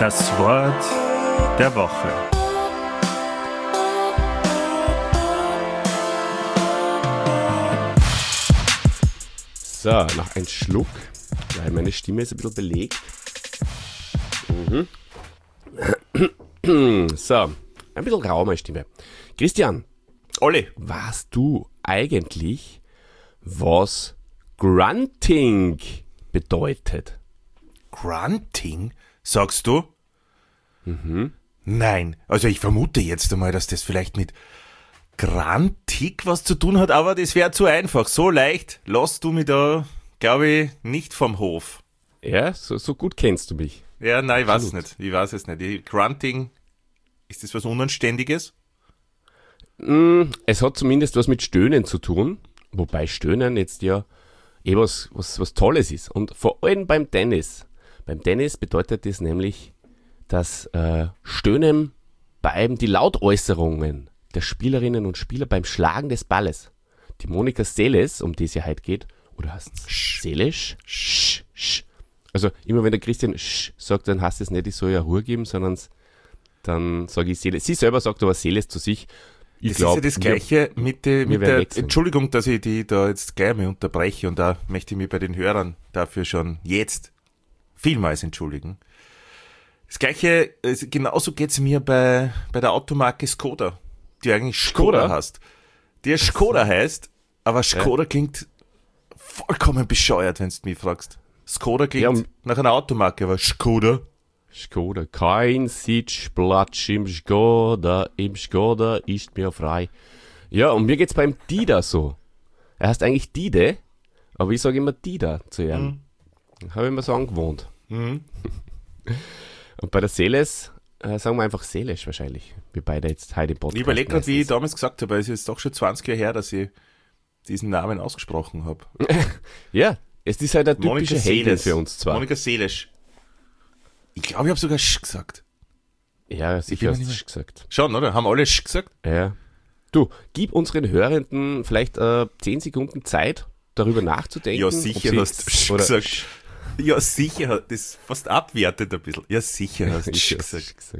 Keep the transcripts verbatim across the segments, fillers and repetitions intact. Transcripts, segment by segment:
Das Wort der Woche. So, noch ein Schluck, weil meine Stimme ist ein bisschen belegt. Mhm. So, ein bisschen rau meine Stimme. Christian, Olli, weißt du eigentlich, was Grunting bedeutet? Grunting, sagst du? Mhm. Nein, also ich vermute jetzt einmal, dass das vielleicht mit Grantig was zu tun hat, aber das wäre zu einfach. So leicht lässt du mich da, glaube ich, nicht vom Hof. Ja, so, so gut kennst du mich. Ja, nein, ich weiß es Absolut. nicht. Ich weiß es nicht. Die Grunting, ist das was Unanständiges? Mm, Es hat zumindest was mit Stöhnen zu tun, wobei Stöhnen jetzt ja eh was, was, was Tolles ist. Und vor allem beim Tennis. Beim Tennis bedeutet das nämlich, dass äh, Stöhnen beim die Lautäußerungen der Spielerinnen und Spieler beim Schlagen des Balles. Die Monika Seles, um die es ja heute geht, oder heißt es Seles? Sch, sch. Also immer wenn der Christian sch sagt, dann heißt es nicht, ich soll ja Ruhe geben, sondern dann sage ich Seles. Sie selber sagt aber Seles zu sich. Ich Das glaub, ist ja das Gleiche wir, mit, de, wir mit werden der, wechseln. Entschuldigung, dass ich die da jetzt gleich mal unterbreche und da möchte ich mich bei den Hörern dafür schon jetzt vielmals entschuldigen. Das Gleiche, also genauso geht's mir bei, bei der Automarke Skoda, die eigentlich Skoda, Skoda? heißt. Die ja Skoda heißt, aber Skoda ja. klingt vollkommen bescheuert, wenn du mich fragst. Skoda klingt Ja, um- nach einer Automarke, aber Skoda. Skoda. Kein Sitzplatz im Skoda, im Skoda ist mir frei. Ja, und mir geht's beim Dida so. Er heißt eigentlich Dide, aber ich sage immer Dida zu ihm. Mhm. Habe ich mir so angewohnt. Mhm. Und bei der Seles äh, sagen wir einfach Seles wahrscheinlich. Wir beide jetzt heute im Podcast. Ich überlege gerade, wie ich meistens. damals gesagt habe, weil es ist doch schon zwanzig Jahre her, dass ich diesen Namen ausgesprochen habe. Ja, es ist halt ein typischer Heldin für uns zwar. Monika Seles. Ich glaube, ich habe sogar Sch gesagt. Ja, bin sicher mir hast du nicht es gesagt. Schon, oder? Haben alle Sch gesagt? Ja. Du, gib unseren Hörenden vielleicht äh, zehn Sekunden Zeit, darüber nachzudenken. Ja, ob sicher sie hast du jetzt- Sch oder gesagt. Sch- Ja, sicher. Das ist fast abwertend ein bisschen. Ja, sicher hast du Ich Sch hab's gesagt. gesagt.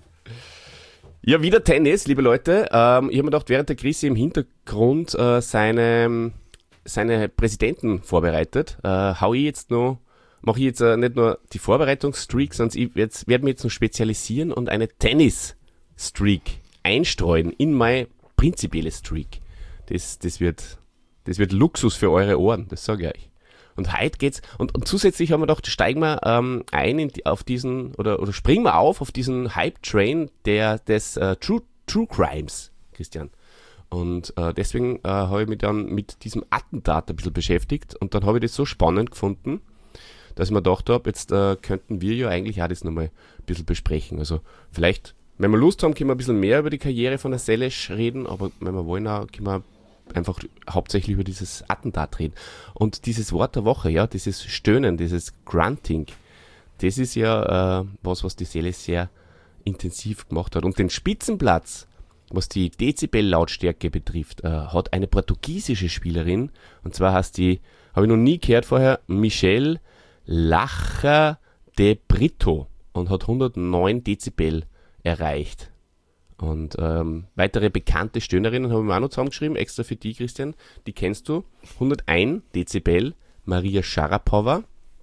Ja, wieder Tennis, liebe Leute. Ähm, ich habe mir gedacht, während der Chrissy im Hintergrund äh, seine, seine Präsidenten vorbereitet, äh, hau ich jetzt noch, mache ich jetzt äh, nicht nur die Vorbereitungsstreak, sondern ich jetzt, werde mich jetzt noch spezialisieren und eine Tennis-Streak einstreuen in meine prinzipielle Streak. Das, das, wird, das wird Luxus für eure Ohren, das sage ich euch. Und heute geht's, und, und zusätzlich haben wir gedacht, steigen wir ähm, ein in die, auf diesen, oder, oder springen wir auf auf diesen Hype-Train der, des äh, True, True Crimes, Christian. Und äh, deswegen äh, habe ich mich dann mit diesem Attentat ein bisschen beschäftigt und dann habe ich das so spannend gefunden, dass ich mir gedacht habe, jetzt äh, könnten wir ja eigentlich auch das nochmal ein bisschen besprechen. Also vielleicht, wenn wir Lust haben, können wir ein bisschen mehr über die Karriere von der Seles reden, aber wenn wir wollen, auch, können wir einfach hauptsächlich über dieses Attentat reden. Und dieses Wort der Woche, ja, dieses Stöhnen, dieses Grunting, das ist ja äh, was, was die Seele sehr intensiv gemacht hat. Und den Spitzenplatz, was die Dezibel-Lautstärke betrifft, äh, hat eine portugiesische Spielerin, und zwar heißt die, habe ich noch nie gehört vorher, Michelle Lacher de Brito und hat hundertneun Dezibel erreicht. Und ähm, weitere bekannte Stöhnerinnen habe ich mir auch noch zusammengeschrieben, extra für die, Christian. Die kennst du. hundertein Dezibel, Maria Sharapova.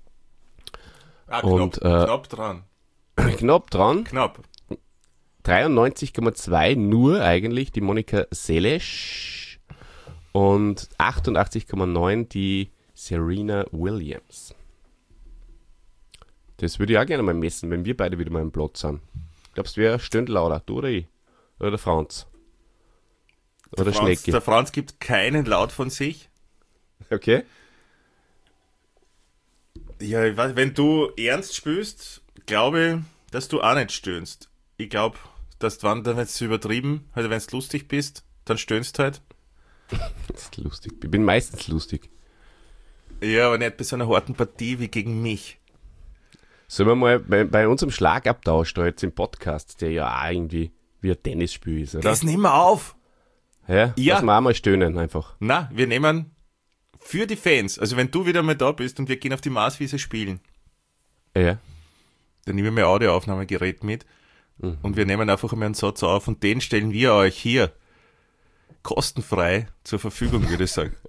Ah, Und, knapp, äh, knapp dran. Knapp dran. Knapp. dreiundneunzig Komma zwei nur eigentlich die Monika Seles. Und achtundachtzig Komma neun die Serena Williams. Das würde ich auch gerne mal messen, wenn wir beide wieder mal im Platz sind. Glaubst du, wer stöhnt lauter? Du oder ich? Oder der Franz? Oder Der Franz, Schnecki? der Franz gibt keinen Laut von sich. Okay. Ja, ich weiß, wenn du ernst spielst, glaube ich, dass du auch nicht stöhnst. Ich glaube, dass du, wenn es übertrieben, also wenn du lustig bist, dann stöhnst halt. Das ist lustig. Ich bin meistens lustig. Ja, aber nicht bei so einer harten Partie wie gegen mich. Sollen wir mal bei, bei unserem Schlagabtausch da jetzt im Podcast, der ja auch irgendwie wie ein Tennisspiel ist, oder? Das nehmen wir auf. Ja, Ja. lass mal auch mal stöhnen einfach. Na, wir nehmen für die Fans, also wenn du wieder mal da bist und wir gehen auf die Marswiese spielen, Ja. dann nehme ich mein Audioaufnahmegerät mit mhm. und wir nehmen einfach einmal einen Satz auf und den stellen wir euch hier kostenfrei zur Verfügung, würde ich sagen.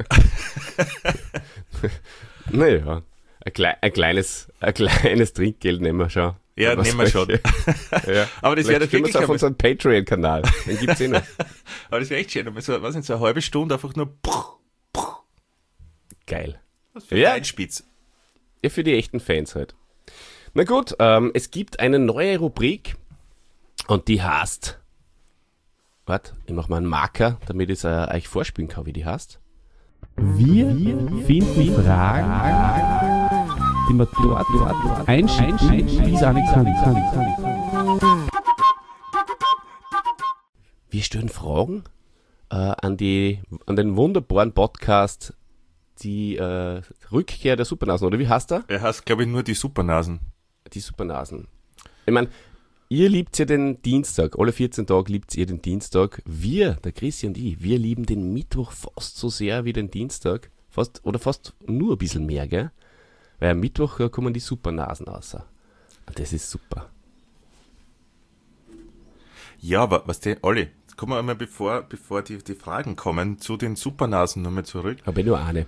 Naja, ein, klei- ein, kleines, ein kleines Trinkgeld nehmen wir schon. Ja, nehmen wir schon. Ja. Aber das wäre doch wirklich... auf unseren Patreon-Kanal, den gibt's eh noch. Aber das wäre echt schön, so, was nicht, so eine halbe Stunde einfach nur... Geil. Was für ja. ein Spitz. Ja, für die echten Fans halt. Na gut, ähm, es gibt eine neue Rubrik und die heißt... Warte, ich mach mal einen Marker, damit ich es äh, euch vorspielen kann, wie die heißt. Wir finden Fragen, die man dort, dort einschicken, wie es eine kann. Wir stellen Fragen äh, an, die, an den wunderbaren Podcast Die äh, Rückkehr der Supernasen, oder wie heißt er? Er heißt, glaube ich, nur die Supernasen. Die Supernasen. Ich meine, ihr liebt ja den Dienstag, alle vierzehn Tage liebt ihr den Dienstag. Wir, der Chrissy und ich, wir lieben den Mittwoch fast so sehr wie den Dienstag. Fast, oder fast nur ein bisschen mehr, gell? Weil am Mittwoch da kommen die Supernasen raus. Und das ist super. Ja, aber was denn, Olli, jetzt kommen wir einmal, bevor, bevor die, die Fragen kommen, zu den Supernasen nochmal zurück. Habe ich nur eine.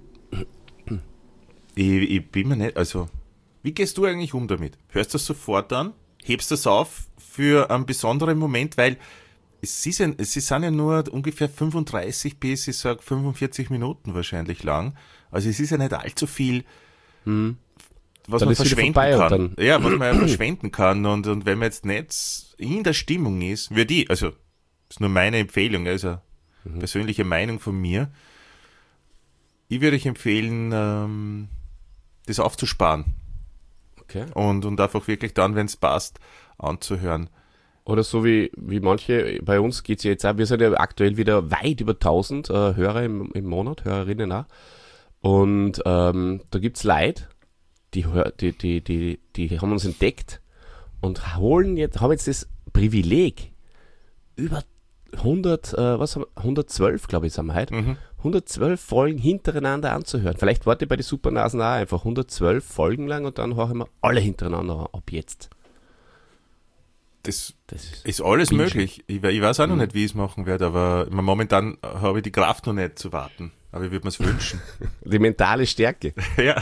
Ich, ich bin mir nicht, also, wie gehst du eigentlich um damit? Hörst du das sofort an? Hebst du das auf für einen besonderen Moment? Weil es, ist ein, es sind ja nur ungefähr fünfunddreißig bis, ich sag, fünfundvierzig Minuten wahrscheinlich lang. Also es ist ja nicht allzu viel, hm. was Dann man ist wieder verschwenden vorbei und kann. dann- Ja, was man ja verschwenden kann. Und, und wenn man jetzt nicht in der Stimmung ist, würde ich, also, das ist nur meine Empfehlung, also Mhm. persönliche Meinung von mir, ich würde euch empfehlen, ähm, das aufzusparen. Okay. Und, und einfach wirklich dann, wenn es passt, anzuhören. Oder so wie, wie manche, bei uns geht's ja jetzt auch, wir sind ja aktuell wieder weit über tausend äh, Hörer im, im Monat, Hörerinnen auch. Und ähm, da gibt's Leute, die, hör- die, die, die, die haben uns entdeckt und holen jetzt, haben jetzt das Privileg, über hundert, äh, was haben wir, hundertzwölf, glaube ich, sind wir heute, Mhm. hundertzwölf Folgen hintereinander anzuhören. Vielleicht warte ich bei den Supernasen auch einfach hundertzwölf Folgen lang und dann hören wir alle hintereinander an, ab jetzt. Das Das ist ist alles Bingen. möglich. Ich, we- ich weiß auch noch Mhm. nicht, wie ich es machen werde, aber momentan habe ich die Kraft noch nicht zu warten. Aber ich würde mir es wünschen. die mentale Stärke. Ja.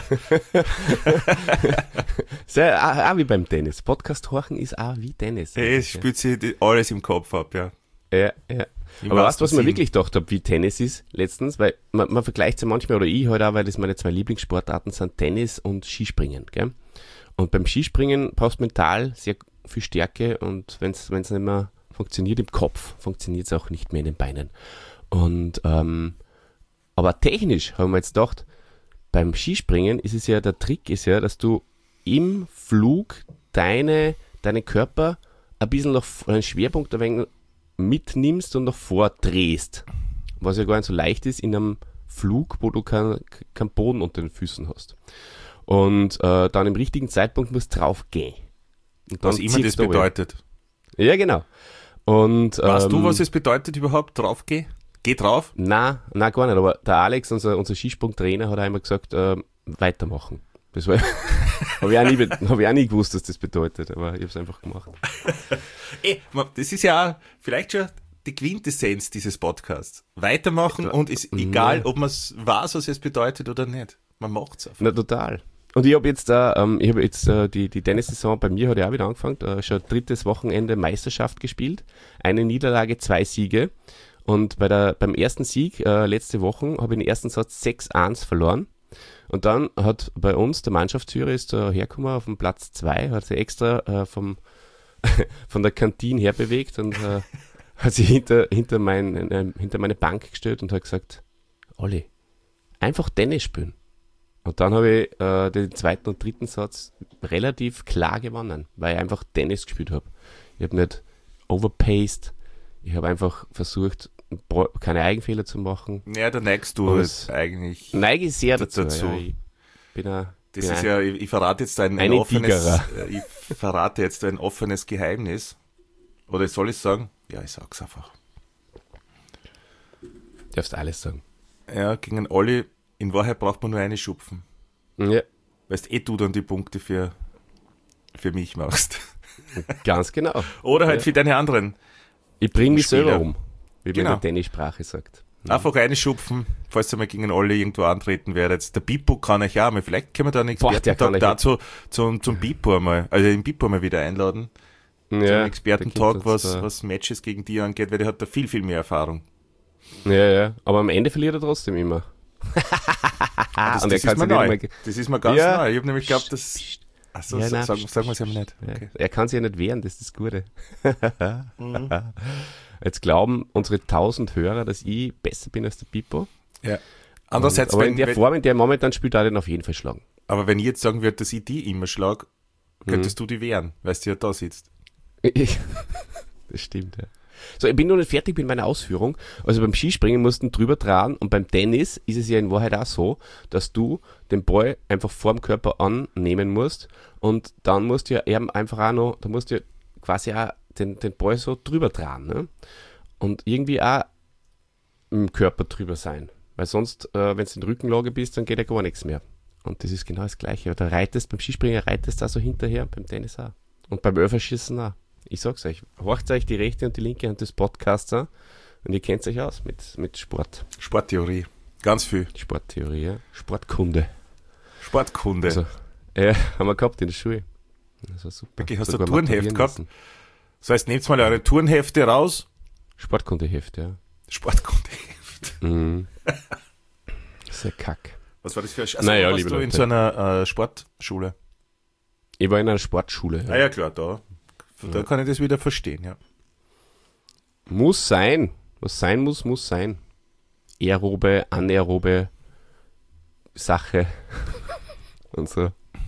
Sehr, auch, auch wie beim Tennis. Podcast horchen ist auch wie Tennis. Es spürt sich die- alles im Kopf ab, ja. Ja, ja. Im Aber weißt du, was wahrsten mir Sinn. wirklich gedacht habe, wie Tennis ist letztens? Weil man, man vergleicht es ja manchmal, oder ich halt auch, weil das meine zwei Lieblingssportarten sind, Tennis und Skispringen. Gell? Und beim Skispringen brauchst du mental sehr viel Stärke und wenn es nicht mehr funktioniert im Kopf, funktioniert es auch nicht mehr in den Beinen. Und ähm, aber technisch haben wir jetzt gedacht, beim Skispringen ist es ja, der Trick ist ja, dass du im Flug deine, deinen Körper ein bisschen nach, einen Schwerpunkt ein wenig mitnimmst und nach vordrehst. Was ja gar nicht so leicht ist in einem Flug, wo du keinen kein Boden unter den Füßen hast. Und äh, dann im richtigen Zeitpunkt musst du drauf gehen. Und dann Was immer das ziehst du runter. bedeutet. Ja, genau. Und, Weißt ähm, du, was es bedeutet überhaupt, drauf geh? Geh drauf? Nein, nein, gar nicht. Aber der Alex, unser, unser Skisprungtrainer, hat einmal gesagt, ähm, weitermachen. Das war, habe ich, auch nie be- hab ich auch nie gewusst, was das bedeutet, aber ich habe es einfach gemacht. Ey, man, das ist ja vielleicht schon die Quintessenz dieses Podcasts. Weitermachen und ist egal, ob man es weiß, was es bedeutet oder nicht. Man macht es einfach. Na, total. Und ich habe jetzt, äh, ähm, ich habe jetzt äh, die, die Tennissaison bei mir hat ja auch wieder angefangen, äh, schon drittes Wochenende Meisterschaft gespielt. Eine Niederlage, zwei Siege. Und bei der, beim ersten Sieg äh, letzte Woche habe ich den ersten Satz sechs eins verloren. Und dann hat bei uns der Mannschaftsführer ist da hergekommen auf den Platz zwei, hat sich extra äh, vom, von der Kantine herbewegt und äh, hat sich hinter, hinter, mein, äh, hinter meine Bank gestellt und hat gesagt, Olli, einfach Tennis spielen. Und dann habe ich äh, den zweiten und dritten Satz relativ klar gewonnen, weil ich einfach Tennis gespielt habe. Ich habe nicht overpaced, ich habe einfach versucht, bra- keine Eigenfehler zu machen. Ja, da neigst du Was- halt eigentlich. Neige ich sehr dazu. dazu. Ja, ich bin ein, Das bin ist ein, ja, ich, ich verrate jetzt ein, ein Eine offenes, Tigerer. äh, ich verrate jetzt ein offenes Geheimnis. Oder soll ich sagen? Ja, ich sag's einfach. darfst alles sagen. Ja, gegen einen Olli, in Wahrheit braucht man nur eine Schupfen. Ja, Weißt eh du dann die Punkte für für mich machst. Ganz genau. Oder halt Ja. für deine anderen. Ich bringe mich Spieler. selber um, wie man Genau. in der Tennissprache sagt. Einfach reinschupfen, falls ihr mal gegen alle irgendwo antreten werdet. Der Bipo kann euch auch mal, vielleicht können wir da einen Boah, der kann Expertentag euch- dazu zum, zum Bipo einmal, also den Bipo mal wieder einladen. Ja, Zum der Expertentag, kommt was, jetzt, äh, was Matches gegen die angeht, weil der hat da viel, viel mehr Erfahrung. Ja, ja, aber am Ende verliert er trotzdem immer. Ah, das, und er das, kann ist mir sich nicht neu. mal ge- Das ist mir ganz Ja. neu. Ich habe nämlich geglaubt, dass... Achso, Ja, so, nein, sagen, pst, sagen wir es ja nicht. Ja, Okay. Er kann sich ja nicht wehren, das ist das Gute. Mhm. Jetzt glauben unsere tausend Hörer, dass ich besser bin als der Pipo. Ja. Andererseits, aber wenn, in der wenn, Form, in der er momentan spielt, er den auf jeden Fall schlagen. aber wenn ich jetzt sagen würde, dass ich die immer schlag, könntest Mhm. du die wehren, weil du ja da sitzt. Das stimmt, ja. So, ich bin noch nicht fertig mit meiner Ausführung. Also beim Skispringen musst du drüber tragen und beim Tennis ist es ja in Wahrheit auch so, dass du den Ball einfach vorm Körper annehmen musst und dann musst du ja eben einfach auch noch, da musst du ja quasi auch den, den Ball so drüber tragen, ne? Und irgendwie auch im Körper drüber sein. Weil sonst, äh, wenn du in Rückenlage bist, dann geht ja gar nichts mehr. Und das ist genau das Gleiche. Da reitest, beim Skispringen reitest du auch so hinterher, beim Tennis auch. Und beim Öfferschießen auch. Ich sag's euch, horcht euch die rechte und die linke Hand des Podcasts an und ihr kennt euch aus mit, mit Sport. Sporttheorie. Ganz viel. Sporttheorie, ja. Sportkunde. Sportkunde. Also, ja, haben wir gehabt in der Schule. Das war super. Wirklich, hast du Sogar ein Turnheft maturieren gehabt? müssen. Das heißt, nehmt mal eure Turnhefte raus. Sportkundeheft, ja. Sportkundeheft. Mhm. Sehr kack. Was war das für ein Sch- Naja, warst liebe du in Leute. so einer äh, Sportschule? Ich war in einer Sportschule. Ah ja, klar, da. Da Ja. kann ich das wieder verstehen, ja. Muss sein. Was sein muss, muss sein. Aerobe, anaerobe Sache und so.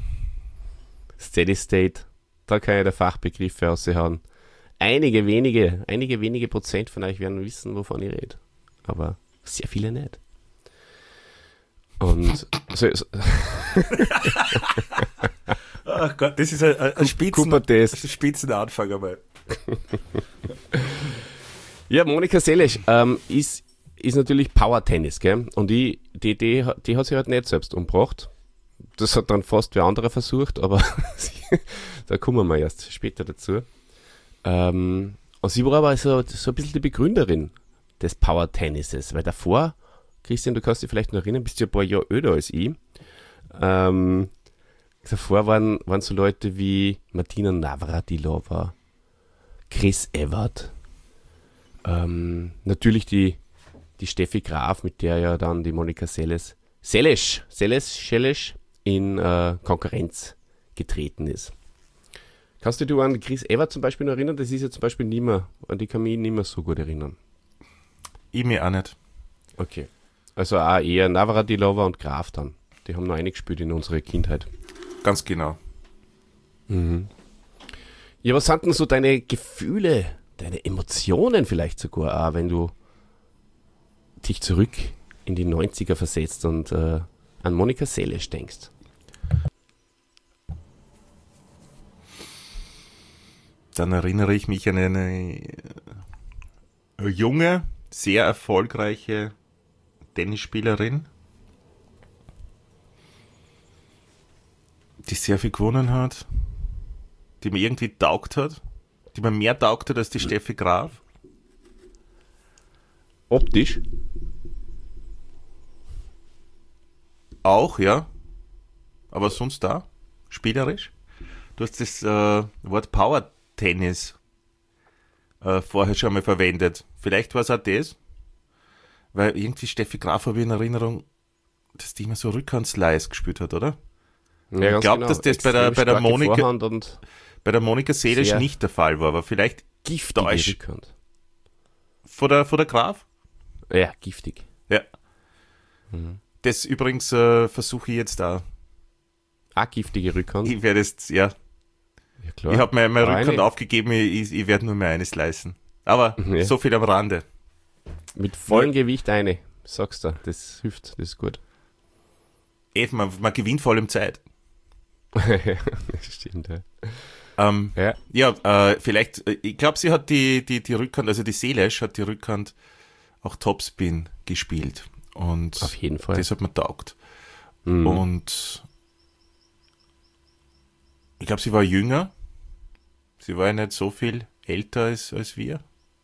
Steady State, da kann ich der Fachbegriffe raushauen. Einige wenige, einige wenige Prozent von euch werden wissen, wovon ich rede. Aber sehr viele nicht. Und so, so, Ach Gott, das ist ein, ein, ein Spitzen, Cooper-Test. ein Spitzenanfang einmal. Ja, Monika Seles ähm, ist, ist natürlich Power-Tennis, gell? Und die, die, die, die hat sich halt nicht selbst umgebracht. Das hat dann fast wer andere versucht, aber sie- da kommen wir erst später dazu. Ähm, und sie war aber so, so ein bisschen die Begründerin des Power-Tennises, weil davor, Christian, du kannst dich vielleicht noch erinnern, bist ja ein paar Jahre älter als ich. Ähm, davor waren, waren so Leute wie Martina Navratilova, Chris Evert, ähm, natürlich die, die Steffi Graf, mit der ja dann die Monika Seles, Seles, Seles, Seles in äh, Konkurrenz getreten ist. Kannst du dich an Chris Evert zum Beispiel noch erinnern? Das ist ja zum Beispiel nicht mehr, an die kann mich nicht mehr so gut erinnern. Ich mir auch nicht. Okay. Also auch eher Navratilova und Graf dann. Die haben noch eingespielt in unserer Kindheit. Ganz genau. Mhm. Ja, was sind denn so deine Gefühle, deine Emotionen vielleicht sogar auch, wenn du dich zurück in die neunziger versetzt und äh, an Monika Seles denkst? Dann erinnere ich mich an eine äh, junge, sehr erfolgreiche Tennisspielerin, die sehr viel gewonnen hat, die mir irgendwie taugt hat, die mir mehr taugt hat als die Steffi Graf. Optisch? Auch, ja. Aber sonst da, spielerisch. Du hast das äh, Wort Power Tennis äh, vorher schon mal verwendet. Vielleicht war es auch das, weil irgendwie Steffi Graf habe ich in Erinnerung, dass die immer so Rückhandslice gespielt hat, oder? Ja, Ich glaub, dass das bei der- Extrem bei der starke Monika- Vorhand und Bei der Monika Seles Sehr. nicht der Fall war, aber vielleicht giftige Deutsch. Rückhand. vor der, vor der Graf. Ja, giftig. Ja. Mhm. Das übrigens äh, versuche ich jetzt da. Auch giftige Rückhand. Ich werde jetzt, ja, Ja, klar. ich habe mir meine Eine. Rückhand aufgegeben, ich, ich werde nur mehr eines leisten. Aber Ja. so viel am Rande. Mit vollem Gewicht eine. Sagst du, das hilft, das ist gut. Eben, man, man gewinnt vor allem Zeit. Das stimmt, ja. Ähm, Ja, ja, äh, vielleicht, äh, ich glaube, sie hat die, die, die Rückhand, also die Seles hat die Rückhand auch Topspin gespielt. Und auf jeden Fall. das hat mir taugt. Mhm. Und Ich glaube, sie war jünger. Sie war ja nicht so viel älter als, als wir.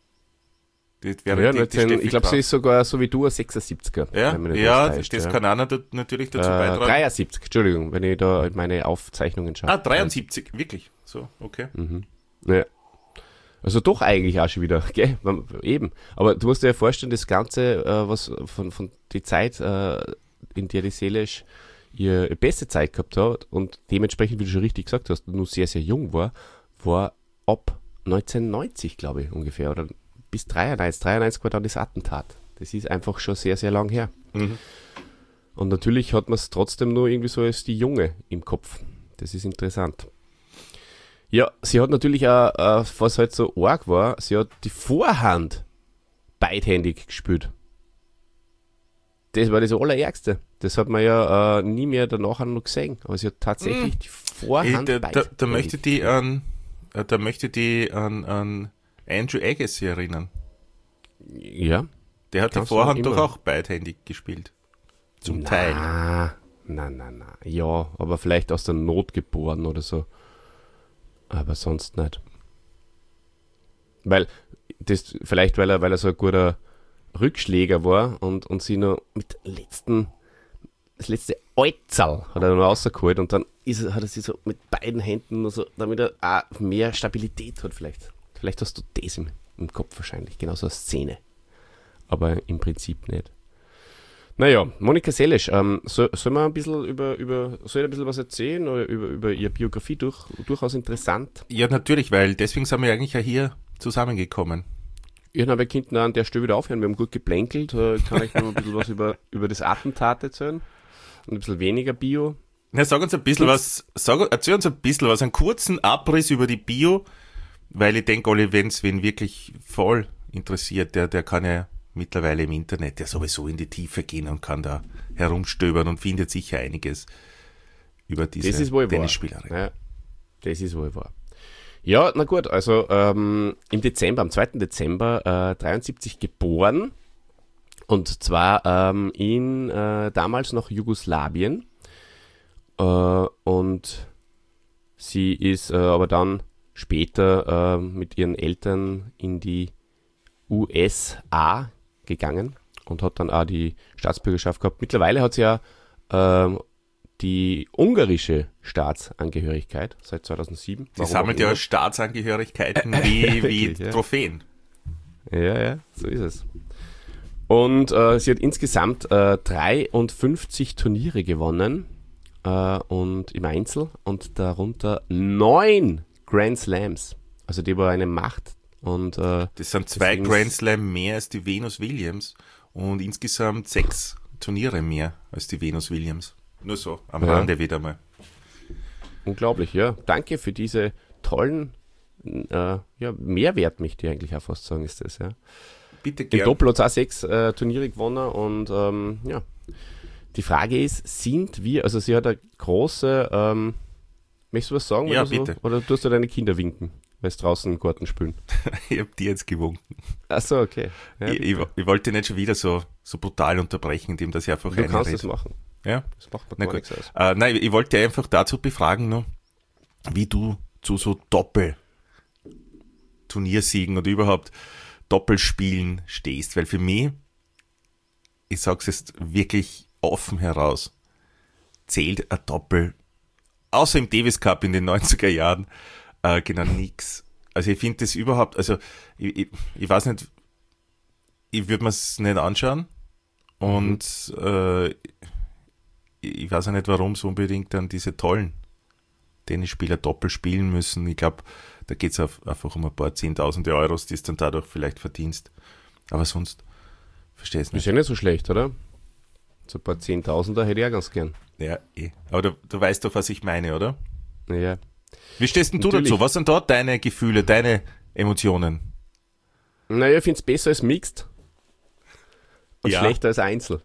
Das wäre Ja, die, die neunzehn, Steffi ich glaube, sie Graf. ist sogar so wie du ein sechsundsiebziger. Ja, wenn mich nicht ja alles das, täuscht, das ja. kann auch noch, natürlich dazu Äh, beitragen. dreiundsiebzig, Entschuldigung, wenn ich da meine Aufzeichnungen schaue. Ah, dreiundsiebzig, wirklich. So, okay. Mhm. Ja. Also doch eigentlich auch schon wieder, gell? Man- Eben. Aber du musst dir ja vorstellen, das Ganze, äh, was von, von die Zeit, äh, in der die Seelisch ihre beste Zeit gehabt hat und dementsprechend, wie du schon richtig gesagt hast, nur sehr, sehr jung war, war ab neunzehnhundertneunzig, glaube ich, ungefähr. Oder bis dreiundneunzig. dreiundneunzig war dann das Attentat. Das ist einfach schon sehr, sehr lang her. Mhm. Und natürlich hat man es trotzdem nur irgendwie so als die Junge im Kopf. Das ist interessant. Ja, sie hat natürlich auch, äh, was halt so arg war, sie hat die Vorhand beidhändig gespielt. Das war das Allerärgste. Das hat man ja äh, nie mehr danach noch gesehen. Aber sie hat tatsächlich die Ey, Vorhand da, da, beidhändig da möchte die gespielt. an, äh, da möchte die an, an Andrew Agassi erinnern. Ja. Der hat die Kannst du Vorhand immer. doch auch beidhändig gespielt. Zum Teil. Na, na, na, na. Ja, aber vielleicht aus der Not geboren oder so. Aber sonst nicht. Weil, das, vielleicht weil er, weil er so ein guter Rückschläger war und, und sie noch mit dem letzten, das letzte Äuzerl hat er noch rausgeholt und dann ist er, hat er sie so mit beiden Händen nur so, damit er auch mehr Stabilität hat vielleicht. Vielleicht hast du das im, im Kopf wahrscheinlich, genau so eine Szene. Aber im Prinzip nicht. Naja, Monika Seles, ähm, soll, soll man ein bisschen über, über, soll ich ein bisschen was erzählen oder über, über ihre Biografie durch, durchaus interessant? Ja, natürlich, weil deswegen sind wir eigentlich ja hier zusammengekommen. Ich habe Kind an der Stelle wieder aufhören, wir haben gut geplänkelt, äh, ich kann euch noch ein bisschen was über, über das Attentat erzählen und ein bisschen weniger Bio. Na, sag uns ein bisschen was, sag, erzähl uns ein bisschen was, einen kurzen Abriss über die Bio, weil ich denke, Olli, wenn es wen wirklich voll interessiert, der, der kann ja mittlerweile im Internet ja sowieso in die Tiefe gehen und kann da herumstöbern und findet sicher einiges über Das diese ist wohl wahr. Tennisspielerin. Ja, das ist wohl wahr. Ja, na gut, also ähm, im Dezember, am zweiten Dezember äh, dreiundsiebzig geboren und zwar ähm, in äh, damals noch Jugoslawien äh, und sie ist äh, aber dann später äh, mit ihren Eltern in die U S A gegangen und hat dann auch die Staatsbürgerschaft gehabt. Mittlerweile hat sie ja ähm, die ungarische Staatsangehörigkeit seit zweitausendsieben. Die Warum sammelt auch ja immer. Staatsangehörigkeiten wie, wie Wirklich, ja. Trophäen. Ja, ja, so ist es. Und äh, sie hat insgesamt äh, dreiundfünfzig Turniere gewonnen äh, und im Einzel und darunter neun Grand Slams. Also die war eine Macht. Und äh, Das sind zwei deswegen Grand ist- Slam mehr als die Venus Williams und insgesamt sechs Turniere mehr als die Venus Williams. Nur so, am Ja. Rande wieder mal. Unglaublich, ja. Danke für diese tollen, äh, ja, Mehrwert, möchte ich eigentlich auch fast sagen, ist das, ja. Bitte Im gerne. Doppel hat es auch sechs äh, Turniere gewonnen und ähm, ja. Die Frage ist, sind wir, also sie hat eine große, ähm, möchtest du was sagen? Ja, oder so? bitte. Oder tust du deine Kinder winken, weil sie draußen im Garten spielen? Ich hab dir jetzt gewunken. Achso, okay. Ja, ich, ich, ich wollte nicht schon wieder so, so brutal unterbrechen, indem das ich einfach du kannst reinrede. das machen. Ja? Das macht man Na gar gut. nichts aus. Äh, nein, ich wollte einfach dazu befragen, noch, wie du zu so Doppel-Turniersiegen und überhaupt Doppelspielen stehst, weil für mich, ich sag's jetzt wirklich offen heraus, zählt ein Doppel, außer im Davis Cup in den neunziger Jahren, äh, genau nix. Also ich finde das überhaupt, also ich, ich, ich weiß nicht, ich würde mir's nicht anschauen und äh, ich weiß auch nicht, warum so unbedingt dann diese tollen Tennisspieler doppelt spielen müssen. Ich glaube, da geht es einfach um ein paar Zehntausende Euros, die es dann dadurch vielleicht verdienst. Aber sonst verstehe ich es Ist nicht. ja nicht so schlecht, oder? So ein paar Zehntausender hätte ich auch ganz gern. Ja, eh. Aber du, du weißt doch, was ich meine, oder? Ja. Wie stehst denn du Natürlich. dazu? Was sind dort deine Gefühle, deine Emotionen? Naja, ich finde es besser als Mixed und Ja. schlechter als Einzel.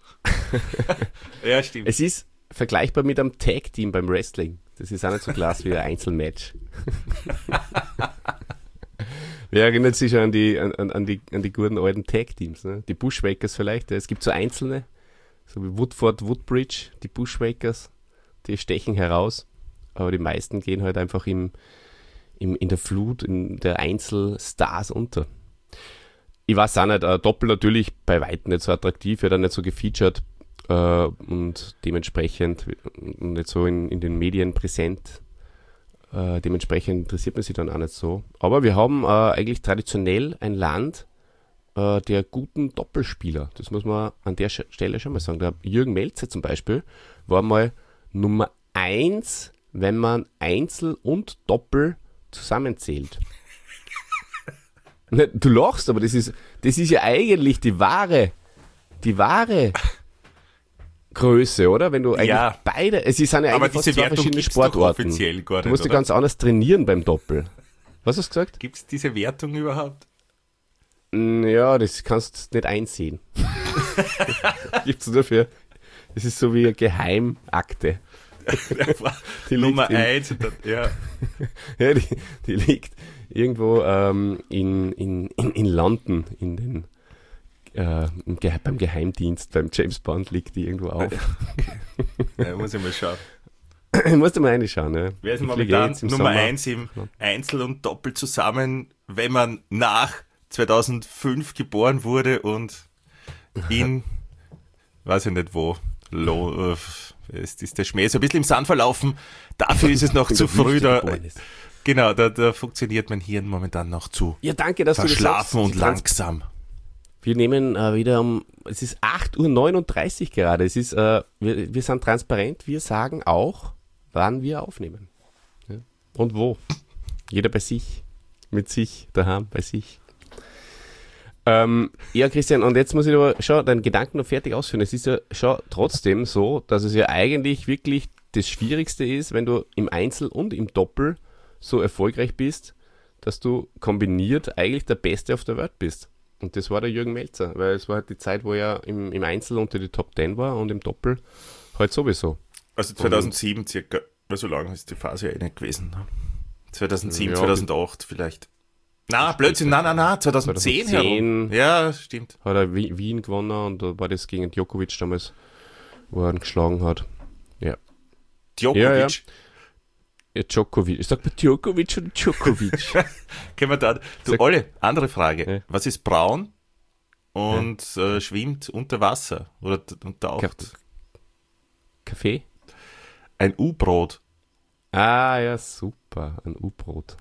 Ja, stimmt. Es ist vergleichbar mit einem Tag-Team beim Wrestling. Das ist auch nicht so klasse wie ein Einzelmatch. Wer erinnert sich schon an die, an, an, an die, an die guten alten Tag-Teams? Ne? Die Bushwhackers vielleicht. Es gibt so einzelne, so wie Woodford, Woodbridge, die Bushwhackers, die stechen heraus. aber die meisten gehen halt einfach im, im, in der Flut, in der Einzelstars unter. Ich weiß auch nicht, äh, Doppel natürlich bei weitem nicht so attraktiv, wird auch nicht so gefeatured äh, und dementsprechend nicht so in, in den Medien präsent. Äh, dementsprechend interessiert man sich dann auch nicht so. Aber wir haben äh, eigentlich traditionell ein Land äh, der guten Doppelspieler. Das muss man an der Stelle schon mal sagen. Der Jürgen Melzer zum Beispiel war mal Nummer eins, wenn man Einzel und Doppel zusammenzählt. Du lachst, aber das ist, das ist ja eigentlich die wahre, die wahre Größe, oder? Wenn du eigentlich Ja. beide, es sind ja Aber eigentlich fast diese zwei Wertung verschiedene gibt's doch Sportarten. offiziell gar Du nicht, musst dich oder? ganz anders trainieren beim Doppel. Was hast du gesagt? Gibt es diese Wertung überhaupt? Mm, Ja, das kannst du nicht einsehen. Gibt's nur für, das ist so wie eine Geheimakte. Die Nummer liegt in- eins. und dann- Ja. Ja, die, die liegt irgendwo ähm, in, in, in, in London, in den, äh, im Ge- beim Geheimdienst, beim James Bond liegt die irgendwo auf. Ja, muss ich mal schauen. Musst du mal reinschauen. Ja. Wer ist Ich fliege momentan jetzt im Nummer Sommer. eins im Einzel und Doppel zusammen, wenn man nach zweitausendfünf geboren wurde und in, weiß ich nicht wo, Lo, äh, ist, ist der Schmäh so ein bisschen im Sand verlaufen. Dafür ist es noch In zu der Wüste früh. Da, geboren ist. genau, da, da funktioniert mein Hirn momentan noch zu Ja, danke, dass verschlafen du und das sagst. langsam. Wir nehmen äh, wieder um, es ist acht Uhr neununddreißig gerade. Es ist, äh, wir, wir sind transparent, wir sagen auch, wann wir aufnehmen. Ja. Und wo. Jeder bei sich. Mit sich, daheim, bei sich. Ähm, ja, Christian, und jetzt muss ich aber schon deinen Gedanken noch fertig ausführen. Es ist ja schon trotzdem so, dass es ja eigentlich wirklich das Schwierigste ist, wenn du im Einzel und im Doppel so erfolgreich bist, dass du kombiniert eigentlich der Beste auf der Welt bist. Und das war der Jürgen Melzer, weil es war halt die Zeit, wo er im, im Einzel unter die Top Ten war und im Doppel halt sowieso. Also zweitausendsieben circa, weil so lange ist die Phase ja eh nicht gewesen. ne? zweitausendsieben, Ja, zweitausendacht vielleicht. Na, Blödsinn, nein, nein, nein, zweitausendzehn herum. zweitausendzehn. Ja, stimmt. Hat er Wi- Wien gewonnen und da war das gegen Djokovic damals, wo er ihn geschlagen hat. Ja. Djokovic. Ja, ja. Ja, Djokovic. Ich sag mal Djokovic oder Djokovic. Können wir da, du, Sag- Olle, andere Frage. Ja. Was ist braun und äh, schwimmt unter Wasser oder t- und taucht? Ka- Kaffee? Ein U-Brot. Ah, ja, super. Ein U-Brot.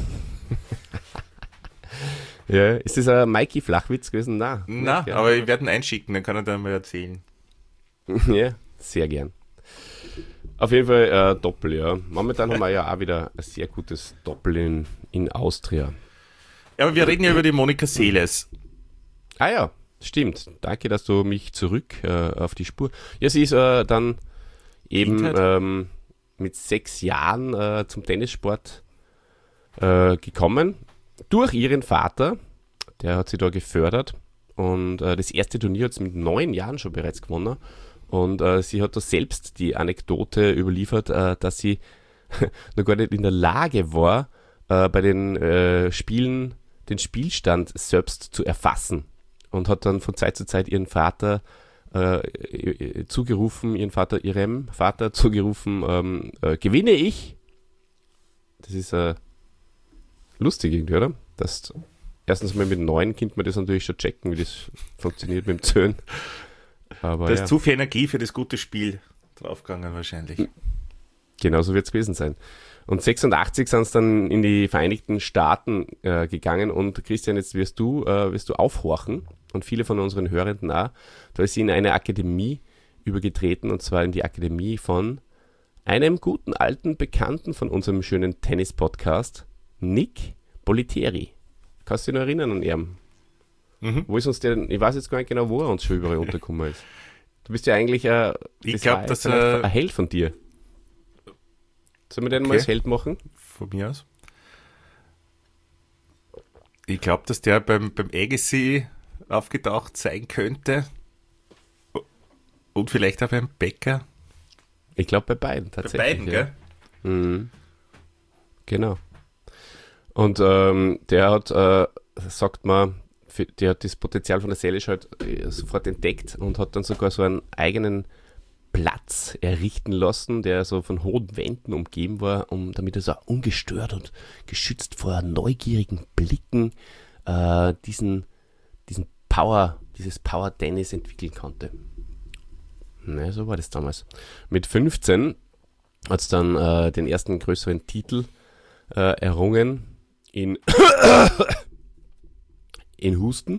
Ja, ist das ein Mikey Flachwitz gewesen? Nein. Na, Nicht, gell? aber ich werde ihn einschicken, dann kann er dann mal erzählen. Ja, sehr gern. Auf jeden Fall äh, Doppel, ja. Momentan haben wir ja auch wieder ein sehr gutes Doppel in, in Austria. Ja, aber wir reden ja über die Monika Seles. Ah ja, stimmt. Danke, dass du mich zurück äh, auf die Spur. Ja, sie ist äh, dann eben Kindheit. ähm, mit sechs Jahren äh, zum Tennissport äh, gekommen. Durch ihren Vater, der hat sie da gefördert. Und äh, das erste Turnier hat sie mit neun Jahren schon bereits gewonnen. Und äh, sie hat da selbst die Anekdote überliefert, äh, dass sie noch gar nicht in der Lage war, äh, bei den äh, Spielen den Spielstand selbst zu erfassen. Und hat dann von Zeit zu Zeit ihren Vater äh, zugerufen, ihren Vater, ihrem Vater zugerufen, ähm, äh, gewinne ich. Das ist äh, lustig irgendwie, oder? Das, erstens mal mit neun Kind man das natürlich schon checken, wie das funktioniert mit dem Zöhn. Aber Da ist ja. zu viel Energie für das gute Spiel draufgegangen wahrscheinlich. Genauso wird es gewesen sein. Und sechsundachtzig sind es dann in die Vereinigten Staaten äh, gegangen und Christian, jetzt wirst du, äh, wirst du aufhorchen und viele von unseren Hörenden auch. Da ist sie in eine Akademie übergetreten und zwar in die Akademie von einem guten alten Bekannten von unserem schönen Tennis-Podcast, Nick Bollettieri. Kannst du dich noch erinnern an ihn? Mhm. Wo ist uns der, ich weiß jetzt gar nicht genau, wo er uns schon überall untergekommen ist. Du bist ja eigentlich äh, Ich das glaub, war dass vielleicht er- ein Held von dir. Sollen wir den mal Okay. als Held machen? Von mir aus. Ich glaube, dass der beim, beim Agassi aufgetaucht sein könnte. Und vielleicht auch beim Bäcker. Ich glaube bei beiden Bei tatsächlich. beiden, ja. gell? Mhm. Genau. Und ähm, der hat, äh, sagt man, für, der hat das Potenzial von der Salish halt äh, sofort entdeckt und hat dann sogar so einen eigenen Platz errichten lassen, der so von hohen Wänden umgeben war, um, damit er so ungestört und geschützt vor neugierigen Blicken äh, diesen, diesen Power, dieses Power-Tennis entwickeln konnte. Na, so war das damals. Mit fünfzehn hat es dann äh, den ersten größeren Titel äh, errungen in, in Houston.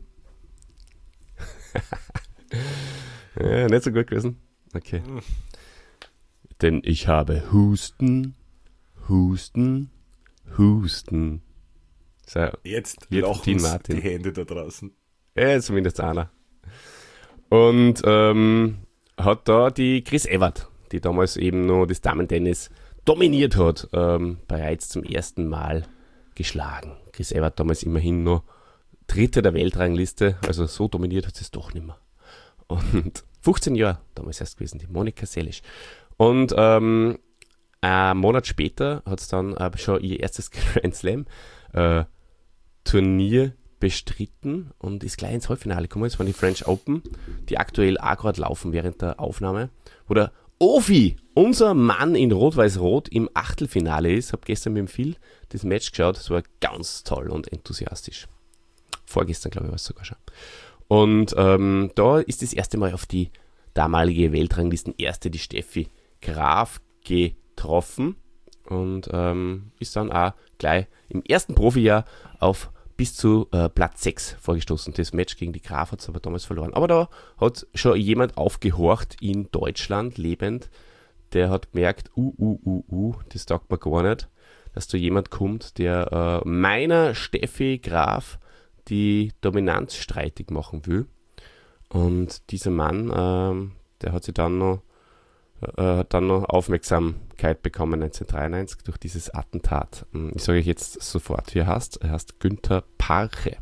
Ja, nicht so gut gewesen. Okay. Mhm. Denn ich habe Husten, Husten, Husten. So, jetzt lachen die Hände da draußen. Ja, zumindest einer. Und ähm, hat da die Chris Evert, die damals eben noch das Damen-Tennis dominiert hat, ähm, bereits zum ersten Mal geschlagen. Chris Evert damals immerhin noch Dritte der Weltrangliste, also so dominiert hat sie es doch nicht mehr. Und fünfzehn Jahre damals erst gewesen, die Monika Seles. Und ähm, einen Monat später hat es dann äh, schon ihr erstes Grand Slam äh, Turnier bestritten und ist gleich ins Halbfinale gekommen. Das waren die French Open, die aktuell auch gerade laufen während der Aufnahme, wo der Ofi, unser Mann in Rot-Weiß-Rot, im Achtelfinale ist. Habe gestern mit dem Phil das Match geschaut, das war ganz toll und enthusiastisch. Vorgestern, glaube ich, war es sogar schon. Und ähm, da ist das erste Mal auf die damalige Weltranglisten-Erste, die Steffi Graf, getroffen und ähm, ist dann auch gleich im ersten Profijahr auf bis zu äh, Platz sechs vorgestoßen. Das Match gegen die Graf hat es aber damals verloren. Aber da hat schon jemand aufgehorcht in Deutschland lebend, der hat gemerkt, uh, uh, uh, uh, das taugt mir gar nicht, dass da jemand kommt, der äh, meiner Steffi Graf die Dominanz streitig machen will. Und dieser Mann, ähm, der hat sich dann noch, äh, hat dann noch Aufmerksamkeit bekommen neunzehnhundertdreiundneunzig durch dieses Attentat. Ich sage euch jetzt sofort, wie er heißt. Er heißt Günther Parche.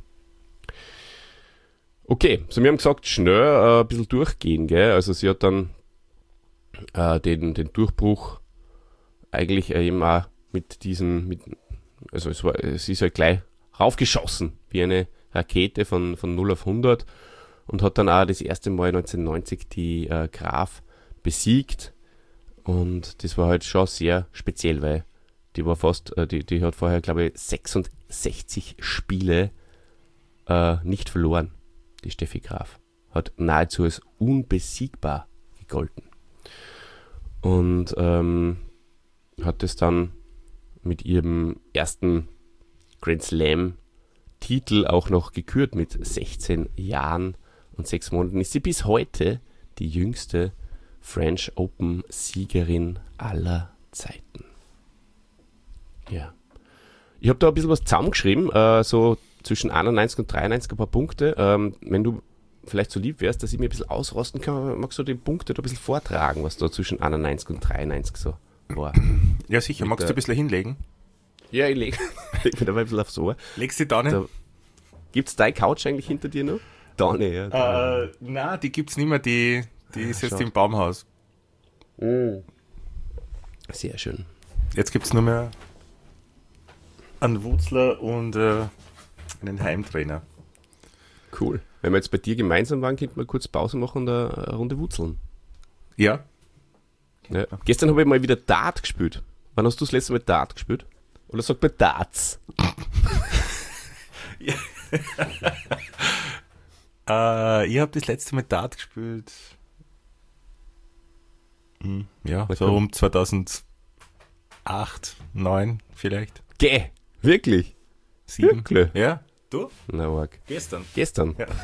Okay, so wir haben gesagt, schnell äh, ein bisschen durchgehen, gell? Also sie hat dann äh, den, den Durchbruch eigentlich äh, eben auch mit diesem, mit, also es war, es ist halt gleich raufgeschossen, wie eine Rakete von, von null auf hundert und hat dann auch das erste Mal neunzehnhundertneunzig die äh, Graf besiegt und das war halt schon sehr speziell, weil die war fast, äh, die, die hat vorher, glaube ich, sechsundsechzig Spiele äh, nicht verloren, die Steffi Graf. Hat nahezu als unbesiegbar gegolten. Und ähm, hat es dann mit ihrem ersten Grand Slam Titel auch noch gekürt mit sechzehn Jahren und sechs Monaten. Ist sie bis heute die jüngste French Open Siegerin aller Zeiten. Ja. Ich habe da ein bisschen was zusammengeschrieben, äh, so zwischen einundneunzig und dreiundneunzig ein paar Punkte. Ähm, wenn du vielleicht so lieb wärst, dass ich mir ein bisschen ausrosten kann, magst du die Punkte da ein bisschen vortragen, was da zwischen einundneunzig und dreiundneunzig so war? Ja, sicher. Mit magst du ein bisschen hinlegen? Ja, ich lege leg mir da ein bisschen aufs Ohr. Legst du da nicht? Da, gibt's deine Couch eigentlich hinter dir noch? Da nicht, ja. Da. Äh, nein, die gibt's nicht mehr, die, die ist jetzt Schau. im Baumhaus. Oh. Sehr schön. Jetzt gibt's nur mehr einen Wutzler und äh, einen Heimtrainer. Cool. Wenn wir jetzt bei dir gemeinsam waren, könnten wir kurz Pause machen und eine, eine Runde wutzeln. Ja. ja. Gestern habe ich mal wieder Dart gespielt. Wann hast du das letzte Mal Dart gespielt? Oder sagt man Darts? ja. äh, ich habe das letzte Mal Dart gespielt. Hm, ja, Was so kommt? um zweitausendacht, neun vielleicht. Geh, wirklich? Sieben. Wirklich? Ja, du? Na, arg. Gestern. Gestern. Ja,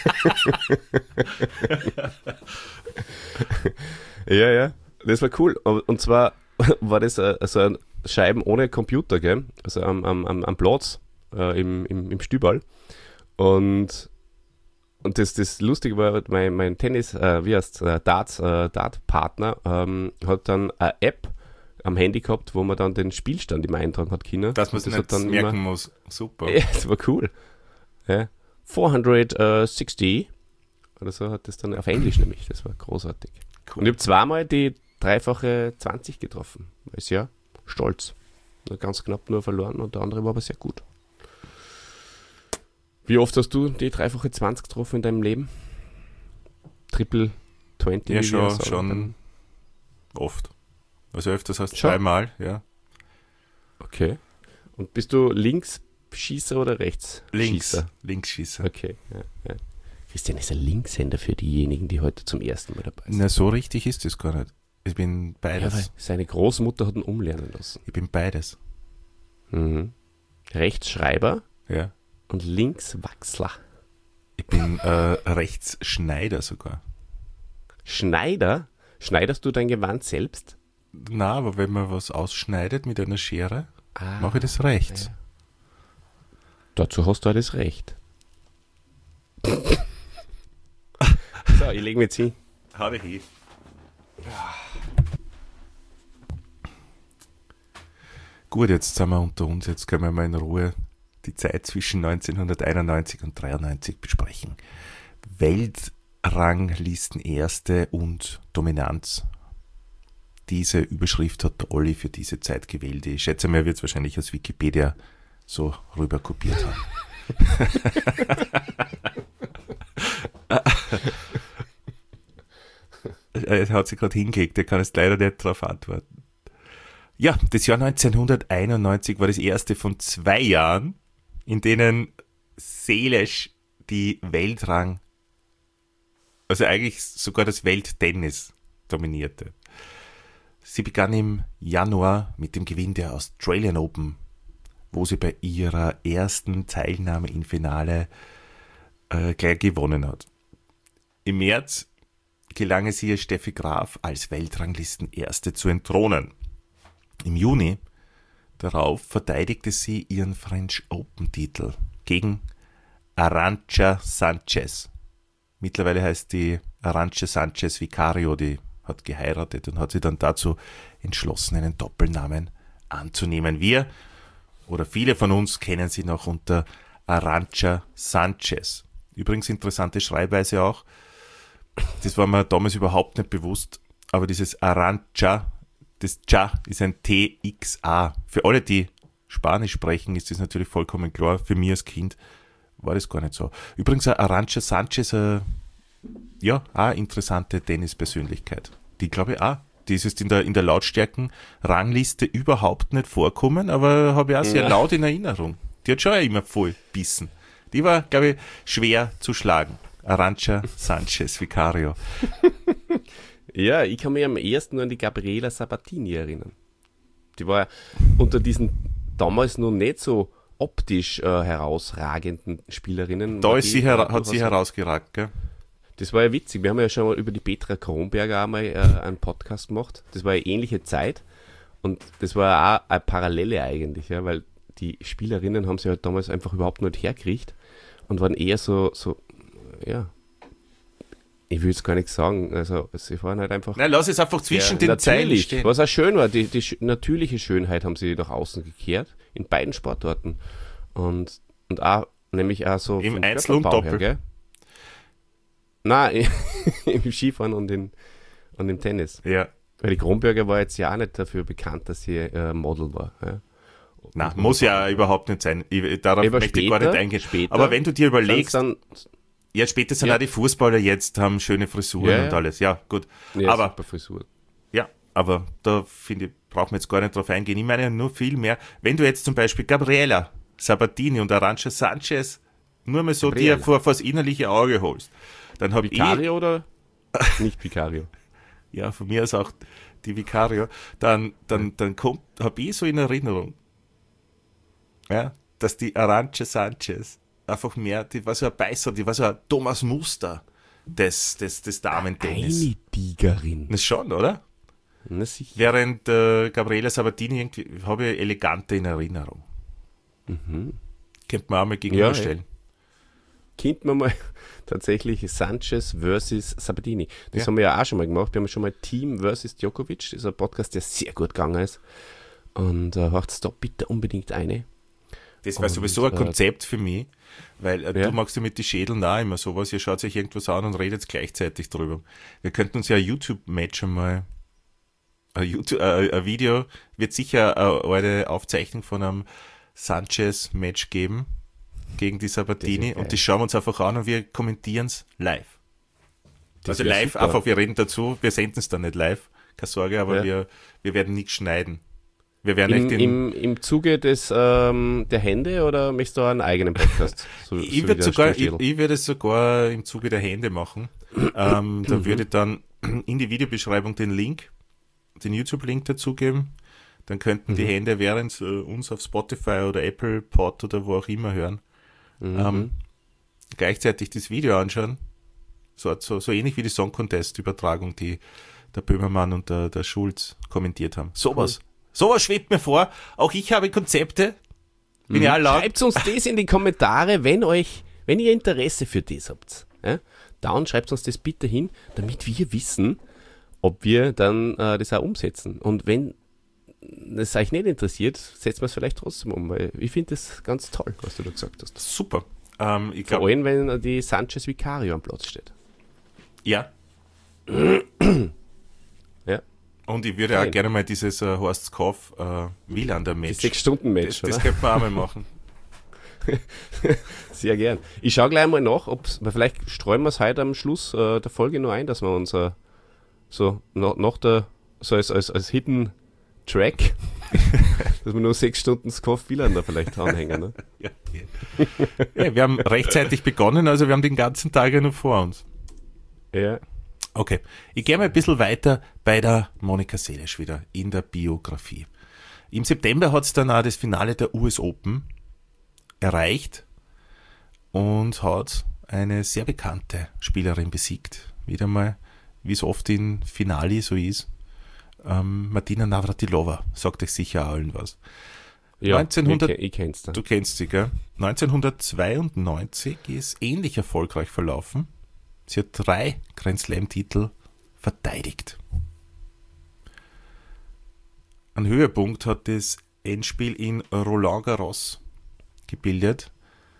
ja, ja, das war cool. Und zwar war das so ein Scheiben ohne Computer, gell? Also am, am, am Platz äh, im, im, im Stübal. Und, und das, das Lustige war, mein, mein Tennis, äh, wie heißt äh, Darts, äh, Dart-Partner ähm, hat dann eine App am Handy gehabt, wo man dann den Spielstand immer eintragen hat können. Dass man es nicht dann merken immer, muss. Super. Ja, das war cool. Ja. vierhundertsechzig oder so hat das dann auf Englisch nämlich. Das war großartig. Cool. Und ich habe zweimal die dreifache zwanzig getroffen. Ist ja stolz. Ganz knapp nur verloren und der andere war aber sehr gut. Wie oft hast du die dreifache zwanzig getroffen in deinem Leben? Triple zwanzig? Ja, schon, schon oft. Also öfters als Schon? zweimal, ja. Okay. Und bist du Linksschießer oder Rechtsschießer? Links, Linksschießer. Okay. Ja, ja. Christian ist ein Linkshänder für diejenigen, die heute zum ersten Mal dabei sind. Na, so richtig ist es gar nicht. Ich bin Ja, weil beides. seine Großmutter hat ihn umlernen lassen. Ich bin beides. Mhm. Rechtschreiber Ja. und Linkswachsler. Ich bin äh, Rechtsschneider sogar. Schneider? Schneiderst du dein Gewand selbst? Na, aber wenn man was ausschneidet mit einer Schere, Ah, mache ich das rechts. ja. Dazu hast du alles recht. So, ich lege mich jetzt hin. Hau dich hin. Gut, jetzt sind wir unter uns. Jetzt können wir mal in Ruhe die Zeit zwischen neunzehnhunderteinundneunzig und dreiundneunzig besprechen. Weltranglisten Erste und Dominanz. Diese Überschrift hat der Olli für diese Zeit gewählt. Ich schätze mal, er wird es wahrscheinlich aus Wikipedia so rüber kopiert haben. Er hat sich gerade hingelegt, der kann jetzt leider nicht darauf antworten. Ja, das Jahr neunzehnhunderteinundneunzig war das erste von zwei Jahren, in denen seelisch die Weltrang, also eigentlich sogar das Welttennis dominierte. Sie begann im Januar mit dem Gewinn der Australian Open, wo sie bei ihrer ersten Teilnahme im Finale äh, gleich gewonnen hat. Im März gelang es ihr, Steffi Graf als Weltranglisten-Erste zu entthronen. Im Juni darauf verteidigte sie ihren French Open-Titel gegen Arantxa Sanchez. Mittlerweile heißt die Arantxa Sanchez Vicario, die hat geheiratet und hat sich dann dazu entschlossen, einen Doppelnamen anzunehmen. Wir oder viele von uns kennen sie noch unter Arantxa Sanchez. Übrigens interessante Schreibweise auch. Das war mir damals überhaupt nicht bewusst, aber dieses Arantxa, das Cha ist ein T X A. Für alle, die Spanisch sprechen, ist das natürlich vollkommen klar. Für mich als Kind war das gar nicht so. Übrigens, Arantxa Sanchez, äh, ja, auch eine interessante Tennispersönlichkeit. Die glaube ich auch. Die ist jetzt in der, in der Lautstärken-Rangliste überhaupt nicht vorkommen, aber habe ich auch sehr Ja. laut in Erinnerung. Die hat schon immer voll bissen. Die war, glaube ich, schwer zu schlagen. Arantxa Sanchez Vicario. Ja, ich kann mich am ersten nur an die Gabriela Sabatini erinnern. Die war unter diesen damals noch nicht so optisch äh, herausragenden Spielerinnen. Da war ist die sie hera- noch hat sie was- herausgeragt, gell? Das war ja witzig. Wir haben ja schon mal über die Petra Kronberger einmal äh, einen Podcast gemacht. Das war eine ähnliche Zeit. Und das war auch eine Parallele eigentlich, ja, weil die Spielerinnen haben sie halt damals einfach überhaupt nicht hergekriegt und waren eher so, so, ja, ich will jetzt gar nichts sagen. Also, sie waren halt einfach. Nein, lass es einfach zwischen Ja, den Zeilen natürlich, stehen. was auch schön war, die, die sch- natürliche Schönheit haben sie nach außen gekehrt, in beiden Sportarten. Und, und auch, nämlich auch so Im vom Einzel und Körperbau Doppel. Her, gell? Nein, im Skifahren und, in, und im Tennis. Ja. Weil die Kronberger war jetzt ja auch nicht dafür bekannt, dass sie äh, Model war. Ja. Na, Und- muss ja überhaupt nicht sein. Ich, darauf Aber möchte ich gar später- nicht eingehen. später Aber wenn du dir überlegst, Dann, ja, später sind Ja. auch die Fußballer jetzt, haben schöne Frisuren Ja, ja. und alles. Ja, gut. ja, aber, super Frisur. ja, aber da finde ich, brauchen wir jetzt gar nicht drauf eingehen. Ich meine ja nur viel mehr, wenn du jetzt zum Beispiel Gabriela Sabatini und Arantxa Sanchez nur mal so Gabriela. dir vor, vor das innerliche Auge holst, dann habe ich, Vicario oder nicht Vicario? ja, von mir aus auch die Vicario, dann, dann, dann kommt, habe ich so in Erinnerung, ja, dass die Arantxa Sanchez einfach mehr, die war so ein Beißer, die war so ein Thomas Muster des, des, des Damentennis. Eine Tigerin. Das schon, oder? Na sicher. Während äh, Gabriela Sabatini irgendwie, habe ich elegante in Erinnerung. Mhm. Könnte man auch mal gegenüberstellen. Könnte man mal tatsächlich Sanchez versus Sabatini. Das Ja. haben wir ja auch schon mal gemacht. Wir haben schon mal Team versus Djokovic. Das ist ein Podcast, der sehr gut gegangen ist. Und äh, hört da bitte unbedingt eine. Das wäre Und, sowieso ein äh, Konzept für mich, weil äh, Ja. du magst ja mit den Schädeln auch immer sowas, ihr schaut euch irgendwas an und redet gleichzeitig drüber. Wir könnten uns ja ein YouTube-Match einmal, ein, YouTube, äh, ein Video, wird sicher eine alte Aufzeichnung von einem Sanchez-Match geben gegen die Sabatini Das ist geil. und das schauen wir uns einfach an und wir kommentieren es live. Das Also wär live, super. einfach, wir reden dazu, wir senden es dann nicht live, keine Sorge, aber Ja. wir, wir werden nichts schneiden. Wir werden Im, echt den, im, Im Zuge des, ähm, der Hände oder möchtest du einen eigenen Podcast? So, ich, so wie würde der sogar, ich, Stillschädel? ich würde es sogar im Zuge der Hände machen. ähm, da würde ich dann in die Videobeschreibung den Link, den YouTube-Link dazugeben. Dann könnten die Mhm. Hände während sie uns auf Spotify oder Apple Pod oder wo auch immer hören, Mhm. ähm, gleichzeitig das Video anschauen. So, so, so ähnlich wie die Song Contest-Übertragung, die der Böhmermann und der, der Schulz kommentiert haben. Sowas. Sowas schwebt mir vor. Auch ich habe Konzepte. Bin ja laut. Schreibt uns das in die Kommentare, wenn euch, wenn ihr Interesse für das habt. Ja? Dann schreibt uns das bitte hin, damit wir wissen, ob wir dann äh, das auch umsetzen. Und wenn es euch nicht interessiert, setzen wir es vielleicht trotzdem um, weil ich finde das ganz toll, was du da gesagt hast. Super. Ähm, ich Vor glaube, allem, wenn die Sanchez Vicario am Platz steht. ja. Ja. Und ich würde Geil. auch gerne mal dieses äh, Horst Skoff äh, Wielander Das Match. Sechs-Stunden-Match, Das, das oder? könnte man auch mal machen. Sehr gern. Ich schaue gleich mal nach, ob's, weil vielleicht streuen wir es heute am Schluss äh, der Folge noch ein, dass wir uns äh, so nach, nach der, so als, als, als Hidden Track, dass wir nur sechs Stunden Skoff Wielander vielleicht anhängen. Ne? Ja, ja. Ja, wir haben rechtzeitig begonnen, also wir haben den ganzen Tag ja noch vor uns. Ja. Okay, ich gehe mal ein bisschen weiter bei der Monika Seles wieder in der Biografie. Im September hat es dann auch das Finale der U S Open erreicht und hat eine sehr bekannte Spielerin besiegt. Wieder mal, wie es oft in Finale so ist. Ähm, Martina Navratilova, sagt euch sicher auch allen was. Ja, neunzehnhundert ich, ich kenn's da. Du kennst sie, gell? neunzehnhundertzweiundneunzig ist ähnlich erfolgreich verlaufen. Sie hat drei Grand Slam-Titel verteidigt. Ein Höhepunkt hat das Endspiel in Roland Garros gebildet,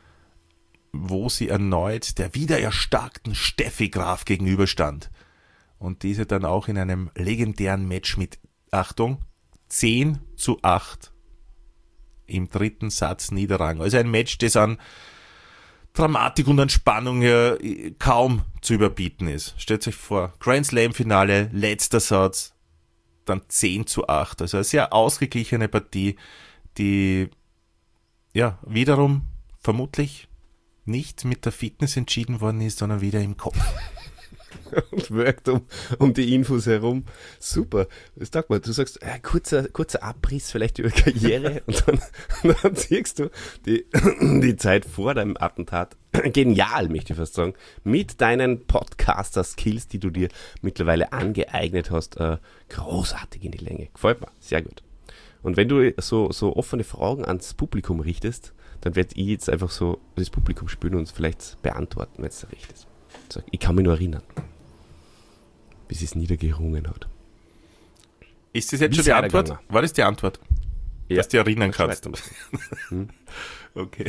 wo sie erneut der wiedererstarkten Steffi Graf gegenüberstand. Und diese dann auch in einem legendären Match mit, Achtung, zehn zu acht im dritten Satz niederrang. Also ein Match, das an Dramatik und an Spannung ja kaum zu überbieten ist. Stellt euch vor, Grand Slam Finale, letzter Satz, dann zehn zu acht. Also eine sehr ausgeglichene Partie, die ja wiederum vermutlich nicht mit der Fitness entschieden worden ist, sondern wieder im Kopf. Und wirkt um, um die Infos herum. Super. Das sag mal, du sagst, äh, kurzer, kurzer Abriss vielleicht über Karriere und dann, und dann siehst du die, die Zeit vor deinem Attentat. Genial, möchte ich fast sagen. Mit deinen Podcaster-Skills, die du dir mittlerweile angeeignet hast, äh, großartig in die Länge. Gefällt mir. Sehr gut. Und wenn du so, so offene Fragen ans Publikum richtest, dann werde ich jetzt einfach so das Publikum spüren und es vielleicht beantworten, wenn es recht ist. Sag, ich kann mich nur erinnern, bis es niedergerungen hat. Ist das jetzt Wie schon ist die Antwort? weitergegangen? War das die Antwort? Ja. Dass du dich erinnern Kannst kannst. du hm? Okay.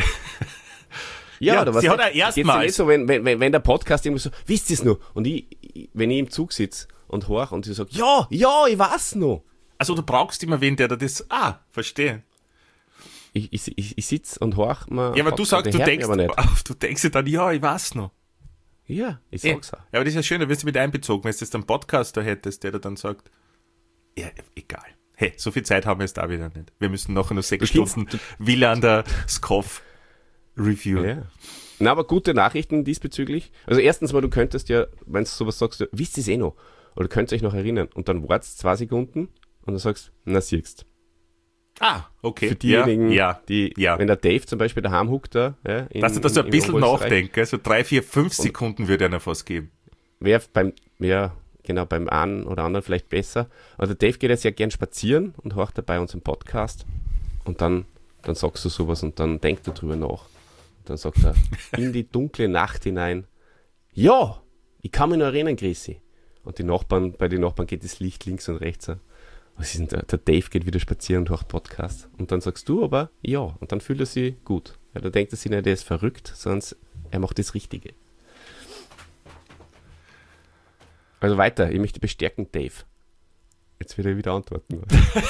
Ja, Ja, oder was? sie hat auch Geht's dir erstmals- nicht so, wenn, wenn, wenn der Podcast irgendwie so, wisst ihr es noch? Und ich, ich, wenn ich im Zug sitze und horch und sie sagt, ja, ja, ich weiß noch. Also du brauchst immer wen, der da das... Ah, verstehe. Ich, ich, ich, ich sitze und horch mal. Ja, aber du sagst, du denkst, Aber nicht. du denkst dir dann, ja, ich weiß noch. Ja, ich Ja, sag's auch. aber das ist ja schön, da wirst du mit einbezogen, wenn du jetzt einen Podcaster hättest, der dir dann sagt, ja, egal. Hey, so viel Zeit haben wir jetzt da wieder nicht. Wir müssen nachher noch sechs Du kennst- Stunden Wielander Skoff reviewen. Ja. Na, aber gute Nachrichten diesbezüglich. Also erstens mal, du könntest ja, wenn du sowas sagst, du, wisst ihr es eh noch? Oder könnt ihr euch noch erinnern? Und dann wartest zwei Sekunden und dann sagst, na siehst. Ah, okay. Für diejenigen, ja, ja, die, ja. wenn der Dave zum Beispiel daheim huckt da, ja, in, Dass du da so ein in bisschen Oberösterreich, nachdenken, so drei, vier, fünf Sekunden würde einer fast geben. wäre beim, ja, genau, beim einen oder anderen vielleicht besser. Aber der Dave geht jetzt ja gern spazieren und horcht dabei unseren Podcast und dann, dann sagst du sowas und dann denkt er drüber nach. Und dann sagt er in die dunkle Nacht hinein, ja, ich kann mich noch erinnern, Chrissy. Und die Nachbarn, bei den Nachbarn geht das Licht links und rechts an. Was ist denn der? Der Dave geht wieder spazieren und hört Podcast. Und dann sagst du aber, ja. Und dann fühlt er sich gut. Ja, dann denkt er sich nicht, er ist verrückt, sondern er macht das Richtige. Also weiter, ich möchte bestärken, Dave. Jetzt wird er wieder antworten.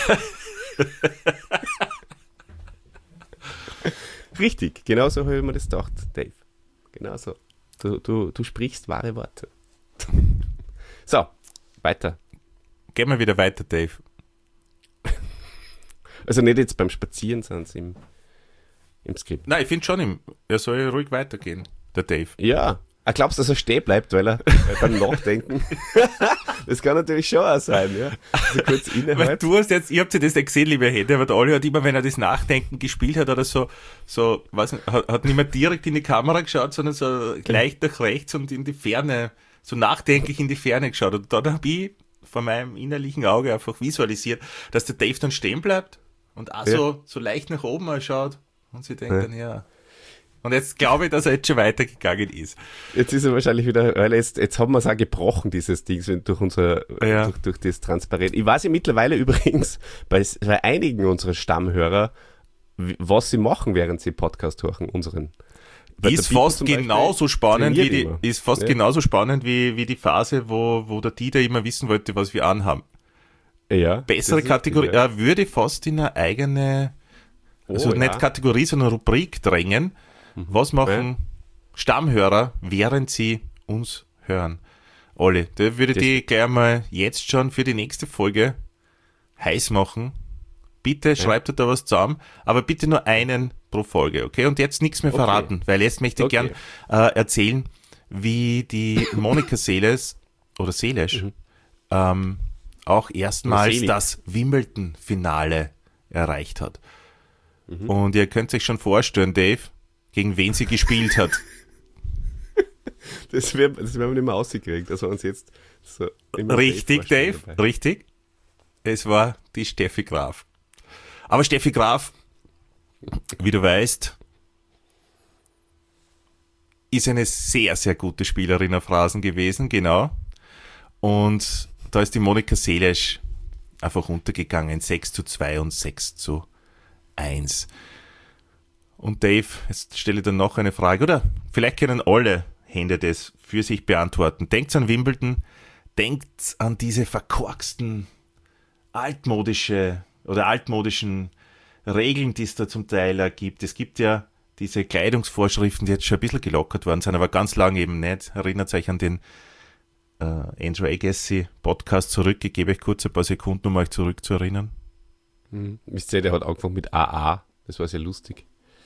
Richtig, genau so habe ich mir das gedacht, Dave. Genau so. Du, du, du sprichst wahre Worte. So, weiter. gehen wir wieder weiter, Dave. Also nicht jetzt beim Spazieren, sondern im, im Skript. Nein, ich finde schon, im, er soll ruhig weitergehen, der Dave. Ja. Ah, glaubst du, dass er stehen bleibt, weil er weil beim Nachdenken? Das kann natürlich schon auch sein, ja. Also kurz innehalten. Weil du hast jetzt, ihr habt ja das nicht gesehen, liebe Hände, aber der Oli hat immer, wenn er das Nachdenken gespielt hat oder so, so, weiß nicht, hat, hat nicht mehr direkt in die Kamera geschaut, sondern so leicht nach rechts und in die Ferne, so nachdenklich in die Ferne geschaut. Und dann habe ich vor meinem innerlichen Auge einfach visualisiert, dass der Dave dann stehen bleibt und auch ja. so, so leicht nach oben mal schaut und sie denkt ja. dann, ja. Und jetzt glaube ich, dass er jetzt schon weitergegangen ist. Jetzt ist er wahrscheinlich wieder, weil jetzt, jetzt haben wir es auch gebrochen, dieses Ding, durch unser, ja. durch, durch das Transparent. Ich weiß ja mittlerweile übrigens bei, bei einigen unserer Stammhörer, was sie machen, während sie Podcast hören, unseren. Ist fast genauso spannend wie die, ist fast ja. genauso spannend wie, wie die Phase, wo, wo der Dieter immer wissen wollte, was wir anhaben. Ja. Bessere Kategorie, ja. Er würde fast in eine eigene, also oh, nicht ja. Kategorie, sondern Rubrik drängen. Was machen ja. Stammhörer, während sie uns hören? Olli, da würde das die gleich mal jetzt schon für die nächste Folge heiß machen. Bitte ja. schreibt ihr da was zusammen, aber bitte nur einen pro Folge, okay? Und jetzt nichts mehr verraten, okay. weil jetzt möchte ich okay. gern äh, erzählen, wie die Monika Seles oder Selesch mhm. ähm, auch erstmals das Wimbledon-Finale erreicht hat. Mhm. Und ihr könnt euch schon vorstellen, Dave, gegen wen sie gespielt hat. Das werden das wär wir nicht mehr ausgekriegt, dass wir uns jetzt so richtig, Dave, dabei. Richtig. Es war die Steffi Graf. Aber Steffi Graf, wie du weißt, ist eine sehr, sehr gute Spielerin auf Rasen gewesen, genau. Und da ist die Monika Seles einfach untergegangen, sechs zu zwei und sechs zu eins. Und Dave, jetzt stelle ich dann noch eine Frage, oder vielleicht können alle Hände das für sich beantworten. Denkt an Wimbledon, denkt an diese verkorksten, altmodische oder altmodischen Regeln, die es da zum Teil gibt. Es gibt ja diese Kleidungsvorschriften, die jetzt schon ein bisschen gelockert worden sind, aber ganz lange eben nicht. Erinnert euch an den äh, Andrew Agassi Podcast zurück. Ich gebe euch kurz ein paar Sekunden, um euch zurückzuerinnern. Hm. Wisst ihr, der hat angefangen mit A A. Das war sehr lustig.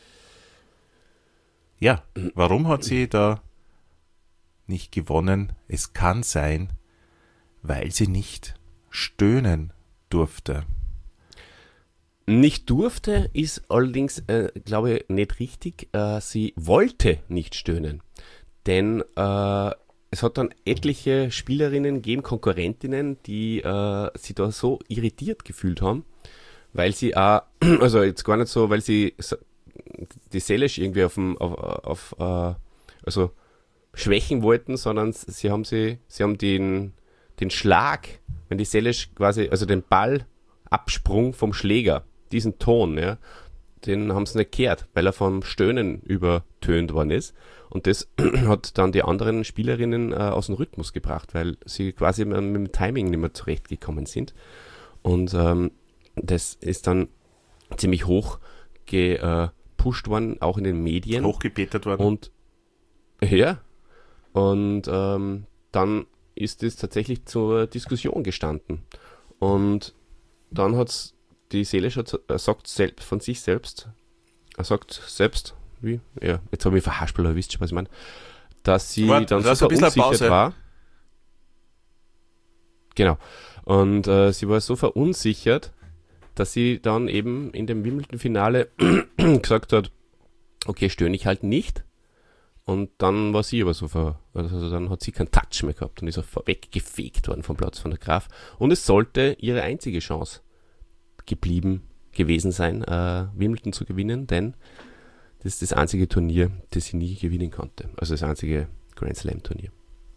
Ja, warum hat sie da nicht gewonnen? Es kann sein, weil sie nicht stöhnen durfte. Nicht durfte ist allerdings, äh, glaube ich, nicht richtig. Äh, sie wollte nicht stöhnen. Denn äh, es hat dann etliche Spielerinnen gegeben, Konkurrentinnen, die äh, sich da so irritiert gefühlt haben, weil sie auch, also jetzt gar nicht so, weil sie die Seles irgendwie auf, dem, auf, auf äh, also schwächen wollten, sondern sie haben sie, sie haben den, den Schlag, wenn die Seles quasi, also den Ballabsprung vom Schläger, diesen Ton, ja, den haben sie nicht gehört, weil er vom Stöhnen übertönt worden ist. Und das hat dann die anderen Spielerinnen äh, aus dem Rhythmus gebracht, weil sie quasi mit, mit dem Timing nicht mehr zurechtgekommen sind. Und ähm, das ist dann ziemlich hoch gepusht worden, auch in den Medien. Hochgepetert worden. Und ja, und ähm, dann ist es tatsächlich zur Diskussion gestanden. Und dann hat die Seles er sagt selbst von sich selbst, er sagt selbst, wie? Ja, jetzt habe ich mich verhaspelt, aber ihr wisst schon, was ich meine, dass sie Warte, dann so verunsichert war. Genau. Und äh, sie war so verunsichert, dass sie dann eben in dem Wimbledon-Finale gesagt hat, okay, stöhne ich halt nicht. Und dann war sie aber so ver, also dann hat sie keinen Touch mehr gehabt und ist auch weggefegt worden vom Platz von der Graf. Und es sollte ihre einzige Chance geblieben gewesen sein, äh, Wimbledon zu gewinnen, denn das ist das einzige Turnier, das sie nie gewinnen konnte. Also das einzige Grand Slam Turnier.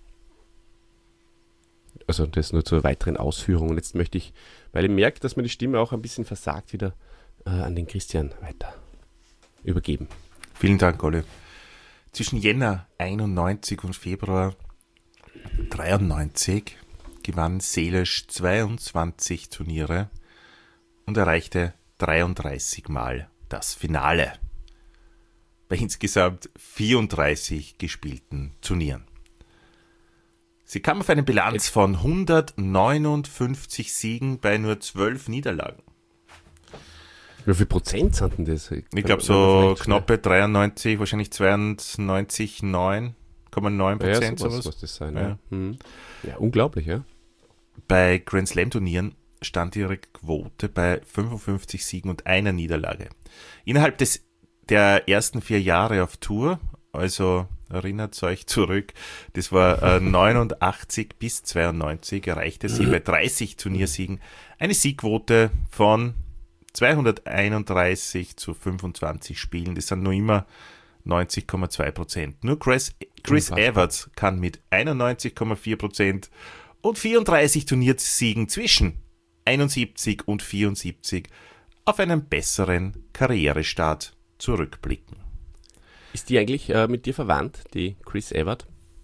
Also das nur zur weiteren Ausführung. Und jetzt möchte ich, weil ich merke, dass mir die Stimme auch ein bisschen versagt, wieder äh, an den Christian weiter übergeben. Vielen Dank, Olli. Zwischen Jänner einundneunzig und Februar dreiundneunzig gewann Seles zweiundzwanzig Turniere und erreichte dreiunddreißig Mal das Finale bei insgesamt vierunddreißig gespielten Turnieren. Sie kam auf eine Bilanz von hundertneunundfünfzig Siegen bei nur zwölf Niederlagen. Wie viel Prozent sind denn das? Ich glaube so knappe dreiundneunzig, wahrscheinlich zweiundneunzig Komma neun Prozent. Ja, sowas, sowas. muss das sein. Ja. Ja. Hm. Ja, unglaublich, ja. Bei Grand Slam Turnieren stand ihre Quote bei fünfundfünfzig Siegen und einer Niederlage. Innerhalb des der ersten vier Jahre auf Tour, also erinnert euch zurück, das war äh, neunundachtzig bis zweiundneunzig, erreichte sie bei dreißig Turniersiegen eine Siegquote von zweihunderteinunddreißig zu fünfundzwanzig Spielen. Das sind nur immer neunzig Komma zwei Prozent. Nur Chris, Chris Evert kann mit einundneunzig Komma vier Prozent und vierunddreißig Turniersiegen zwischen einundsiebzig und vierundsiebzig auf einen besseren Karrierestart zurückblicken. Ist die eigentlich äh, mit dir verwandt, die Chris Evert?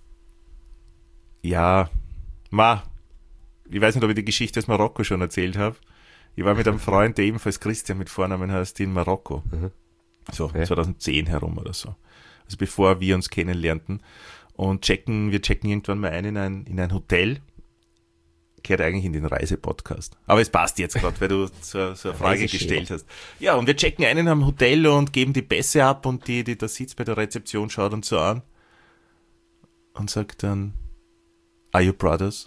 Ja, ma, ich weiß nicht, ob ich die Geschichte aus Marokko schon erzählt habe. Ich war mit einem Freund, der ebenfalls Christian mit Vornamen heißt, in Marokko. Mhm. So, ja. zweitausendzehn herum oder so. Also bevor wir uns kennenlernten. Und checken, wir checken irgendwann mal ein in ein, in ein Hotel. Gehört eigentlich in den Reisepodcast. Aber es passt jetzt gerade, weil du so, so eine Frage gestellt hast. Ja, und wir checken ein in einem Hotel und geben die Pässe ab und die, die da sitzt bei der Rezeption, schaut uns so an und sagt dann, are you brothers?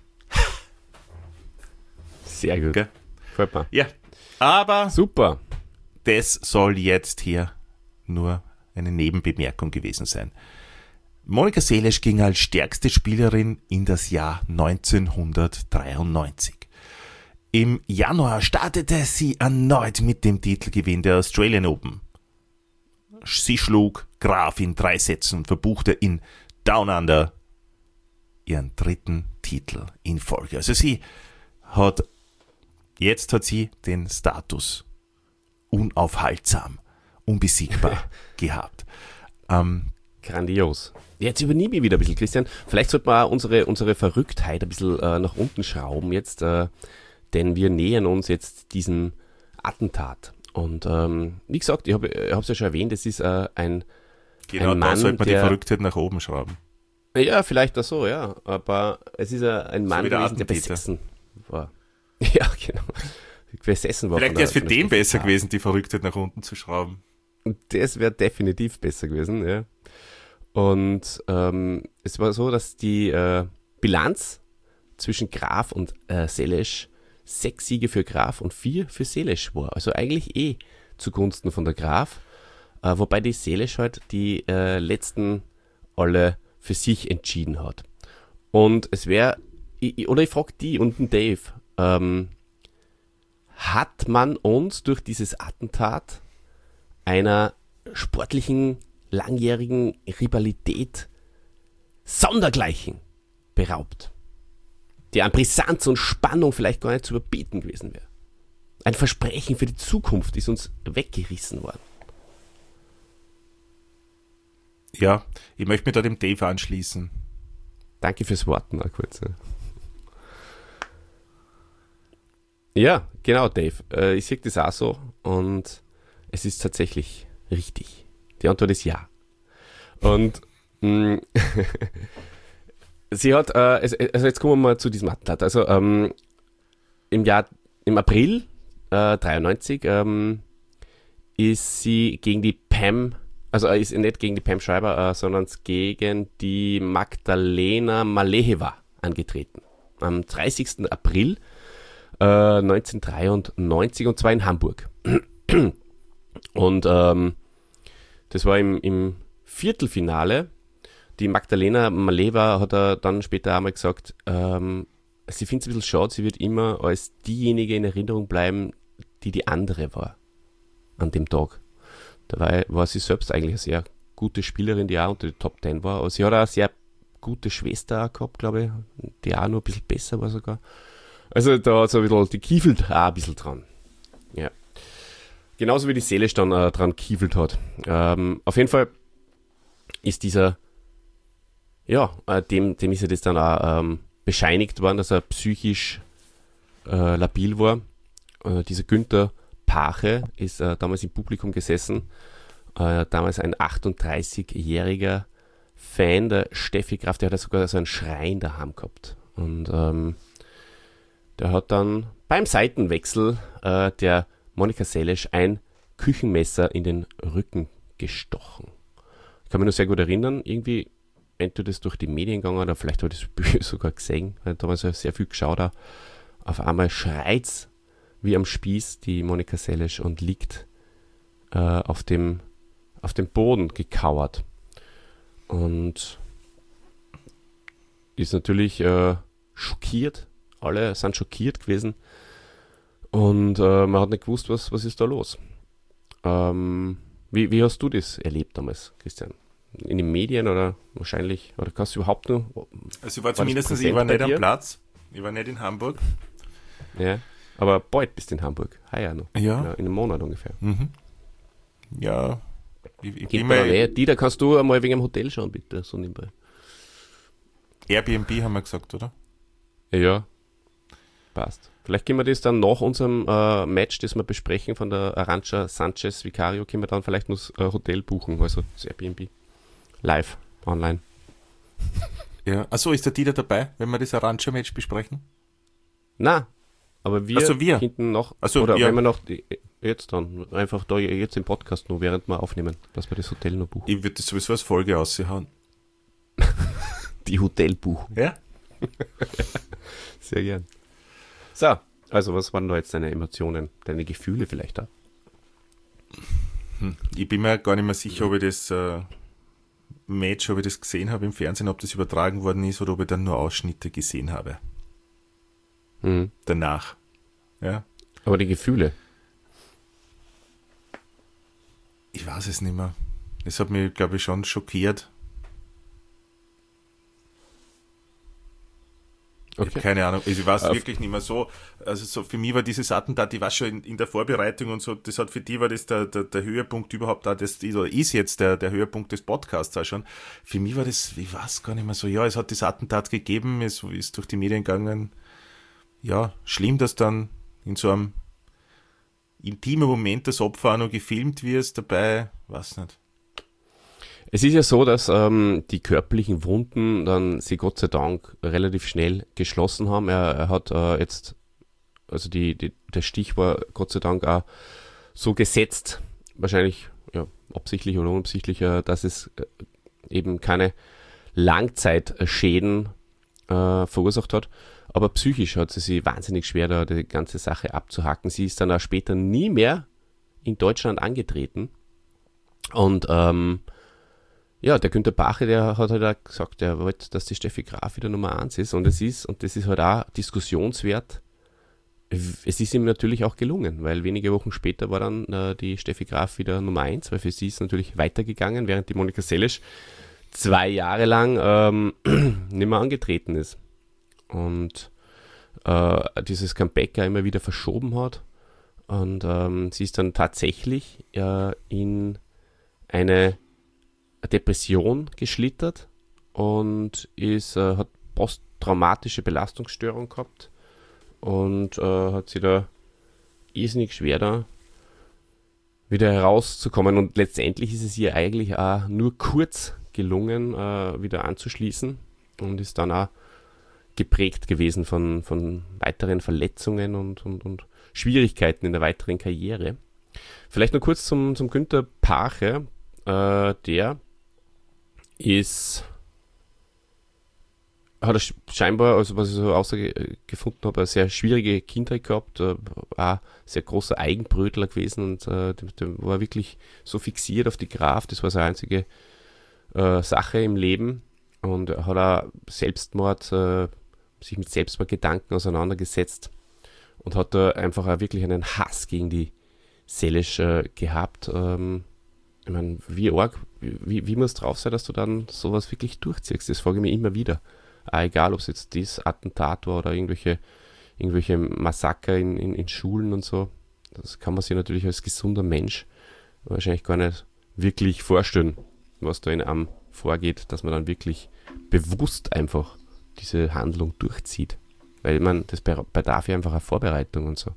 Sehr gut. Okay. Gefällt mir. Ja, aber super. Das soll jetzt hier nur eine Nebenbemerkung gewesen sein. Monika Seles ging als stärkste Spielerin in das Jahr neunzehnhundertdreiundneunzig. Im Januar startete sie erneut mit dem Titelgewinn der Australian Open. Sie schlug Graf in drei Sätzen und verbuchte in Down Under ihren dritten Titel in Folge. Also sie hat, jetzt hat sie den Status unaufhaltsam, unbesiegbar gehabt. Ähm, Grandios. Jetzt übernehme ich wieder ein bisschen, Christian. Vielleicht sollte man auch unsere, unsere Verrücktheit ein bisschen äh, nach unten schrauben jetzt, äh, denn wir nähern uns jetzt diesem Attentat. Und ähm, wie gesagt, ich habe es ja schon erwähnt, es ist äh, ein, genau, ein Mann, da sollte man der, die Verrücktheit nach oben schrauben. Ja, vielleicht auch so, ja. Aber es ist äh, ein Mann, so der gewesen, der besessen war. Ja, genau. Besessen war. Vielleicht wäre es für den besser gewesen, die Verrücktheit nach unten zu schrauben. Das wäre definitiv besser gewesen, ja. Und ähm, es war so, dass die äh, Bilanz zwischen Graf und äh, Seles sechs Siege für Graf und vier für Seles war. Also eigentlich eh zugunsten von der Graf, äh, wobei die Seles halt die äh, letzten alle für sich entschieden hat. Und es wäre, oder ich frage die und den Dave, ähm, hat man uns durch dieses Attentat einer sportlichen langjährigen Rivalität sondergleichen beraubt, die an Brisanz und Spannung vielleicht gar nicht zu überbieten gewesen wäre. Ein Versprechen für die Zukunft ist uns weggerissen worden. Ja, ich möchte mich da dem Dave anschließen. Danke fürs Warten, mal kurz. Ja, genau, Dave. Ich sehe das auch so und es ist tatsächlich richtig. Die Antwort ist ja. Und mh, sie hat, äh, also jetzt kommen wir mal zu diesem Attentat. Also ähm, im Jahr, im April äh, dreiundneunzig ähm, ist sie gegen die Pam, also äh, ist nicht gegen die Pam Schreiber, äh, sondern gegen die Magdalena Maleeva angetreten. Am dreißigsten April äh, neunzehnhundertdreiundneunzig und zwar in Hamburg. Und ähm, das war im, im Viertelfinale. Die Magdalena Maleeva hat er dann später einmal gesagt, ähm, sie findet es ein bisschen schade, sie wird immer als diejenige in Erinnerung bleiben, die die andere war an dem Tag. Dabei war sie selbst eigentlich eine sehr gute Spielerin, die auch unter den Top Ten war. Aber sie hat auch eine sehr gute Schwester auch gehabt, glaube ich, die auch noch ein bisschen besser war sogar. Also da hat sie ein bisschen, die kiefelt auch ein bisschen dran. Ja. Genauso wie die Seele dann äh, dran kiefelt hat. Ähm, auf jeden Fall ist dieser, ja, äh, dem, dem ist ja das dann auch ähm, bescheinigt worden, dass er psychisch äh, labil war. Äh, dieser Günther Pache ist äh, damals im Publikum gesessen. Äh, damals ein achtunddreißigjähriger Fan der Steffi Graf, der hat ja sogar so einen Schrein daheim gehabt. Und ähm, der hat dann beim Seitenwechsel äh, der Monika Seles ein Küchenmesser in den Rücken gestochen. Ich kann mich noch sehr gut erinnern, irgendwie, entweder das durch die Medien gegangen oder vielleicht habe ich das Bücher sogar gesehen, weil damals habe ich sehr viel geschaut. Auch. Auf einmal schreit's wie am Spieß die Monika Seles und liegt äh, auf dem, auf dem Boden gekauert. Und ist natürlich äh, schockiert. Alle sind schockiert gewesen. Und äh, man hat nicht gewusst, was, was ist da los. Ähm, wie, wie hast du das erlebt damals, Christian? In den Medien oder wahrscheinlich, oder kannst du überhaupt nur... Also ich war zumindest, ich war nicht am Platz. Ich war nicht in Hamburg. Ja, aber bald bist du in Hamburg. Heuer noch. Ja. In einem Monat ungefähr. Mhm. Ja. Ich, ich bin mal... Die, da kannst du einmal wegen dem Hotel schauen, bitte, so nebenbei. Airbnb haben wir gesagt, oder? Ja, passt. Vielleicht können wir das dann nach unserem äh, Match, das wir besprechen von der Arantxa Sanchez Vicario, können wir dann vielleicht noch das äh, Hotel buchen, also das Airbnb. Live, online. Ja. Achso, ist der Dieter dabei, wenn wir das Arantxa-Match besprechen? Na, aber wir, also wir. hinten noch, so, oder ja. wenn wir noch, die, jetzt dann, einfach da jetzt im Podcast noch, während wir aufnehmen, dass wir das Hotel noch buchen. Ich würde das sowieso als Folge aushauen. Die Hotelbuchung. Ja? Sehr gern. So, also was waren da jetzt deine Emotionen, deine Gefühle vielleicht da? Hm. Ich bin mir gar nicht mehr sicher, ob ich das äh, Match, ob ich das gesehen habe im Fernsehen, ob das übertragen worden ist oder ob ich dann nur Ausschnitte gesehen habe. Mhm. Danach. Ja. Aber die Gefühle? Ich weiß es nicht mehr. Das hat mich, glaube ich, schon schockiert. Okay. Ich habe keine Ahnung, ich weiß es wirklich nicht mehr so, also so für mich war dieses Attentat, ich war schon in, in der Vorbereitung und so, das hat für die war das der, der, der Höhepunkt überhaupt da, das oder ist jetzt der, der Höhepunkt des Podcasts auch schon. Für mich war das, ich weiß gar nicht mehr so, ja, es hat das Attentat gegeben, es ist durch die Medien gegangen, ja, schlimm, dass dann in so einem intimen Moment das Opfer auch noch gefilmt wird, dabei, weiß nicht. Es ist ja so, dass ähm, die körperlichen Wunden dann sie Gott sei Dank relativ schnell geschlossen haben. Er, er hat äh, jetzt, also die, die, der Stich war Gott sei Dank auch so gesetzt, wahrscheinlich ja, absichtlich oder unabsichtlich, äh, dass es äh, eben keine Langzeitschäden äh, verursacht hat. Aber psychisch hat sie sich wahnsinnig schwer, da die ganze Sache abzuhacken. Sie ist dann auch später nie mehr in Deutschland angetreten. Und ähm, ja, der Günter Pache, der hat halt auch gesagt, er wollte, dass die Steffi Graf wieder Nummer eins ist. Und es ist, und das ist halt auch diskussionswert, es ist ihm natürlich auch gelungen, weil wenige Wochen später war dann äh, die Steffi Graf wieder Nummer eins, weil für sie ist natürlich weitergegangen, während die Monika Seles zwei Jahre lang ähm, nicht mehr angetreten ist. Und äh, dieses Comeback ja immer wieder verschoben hat. Und ähm, sie ist dann tatsächlich äh, in eine Depression geschlittert und ist, äh, hat posttraumatische Belastungsstörung gehabt und äh, hat sie da irrsinnig schwer da wieder herauszukommen. Und letztendlich ist es ihr eigentlich auch nur kurz gelungen, äh, wieder anzuschließen und ist dann auch geprägt gewesen von, von weiteren Verletzungen und, und, und Schwierigkeiten in der weiteren Karriere. Vielleicht noch kurz zum, zum Günter Pache. Äh, der ist, hat er scheinbar, also was ich so ausgefunden habe, eine sehr schwierige Kindheit gehabt, äh, auch sehr großer Eigenbrötler gewesen und äh, der, der war wirklich so fixiert auf die Graf, das war seine einzige äh, Sache im Leben und er hat auch Selbstmord, äh, sich mit Selbstmordgedanken auseinandergesetzt und hat da einfach auch wirklich einen Hass gegen die Seles äh, gehabt. Ähm, ich meine, wie arg, wie, wie muss drauf sein, dass du dann sowas wirklich durchziehst? Das frage ich mich immer wieder. Auch egal, ob es jetzt das Attentat war oder irgendwelche, irgendwelche Massaker in, in, in Schulen und so. Das kann man sich natürlich als gesunder Mensch wahrscheinlich gar nicht wirklich vorstellen, was da in einem vorgeht, dass man dann wirklich bewusst einfach diese Handlung durchzieht. Weil man, das bedarf ja einfach eine Vorbereitung und so.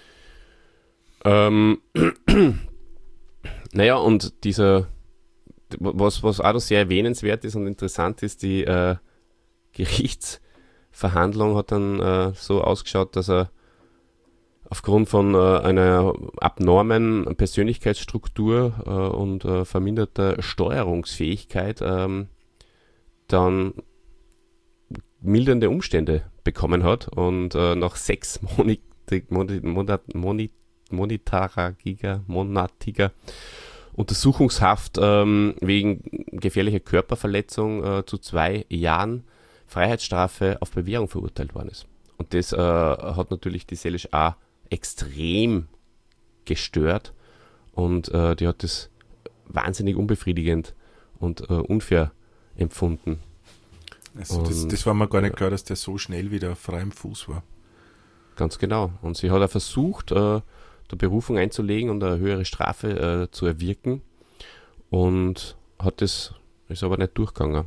Ähm, naja, und dieser, was, was auch noch sehr erwähnenswert ist und interessant ist, die äh, Gerichtsverhandlung hat dann äh, so ausgeschaut, dass er aufgrund von äh, einer abnormen Persönlichkeitsstruktur äh, und äh, verminderter Steuerungsfähigkeit ähm, dann mildernde Umstände bekommen hat und äh, nach sechs Monat, Monat, Monat, monatiger, monatiger Untersuchungshaft ähm, wegen gefährlicher Körperverletzung äh, zu zwei Jahren Freiheitsstrafe auf Bewährung verurteilt worden ist. Und das äh, hat natürlich die Selisch auch extrem gestört und äh, die hat das wahnsinnig unbefriedigend und äh, unfair empfunden. Also und, das, das war mir gar nicht klar, dass der so schnell wieder frei im Fuß war. Ganz genau. Und sie hat auch versucht, äh, der Berufung einzulegen und eine höhere Strafe äh, zu erwirken und hat das, ist aber nicht durchgegangen.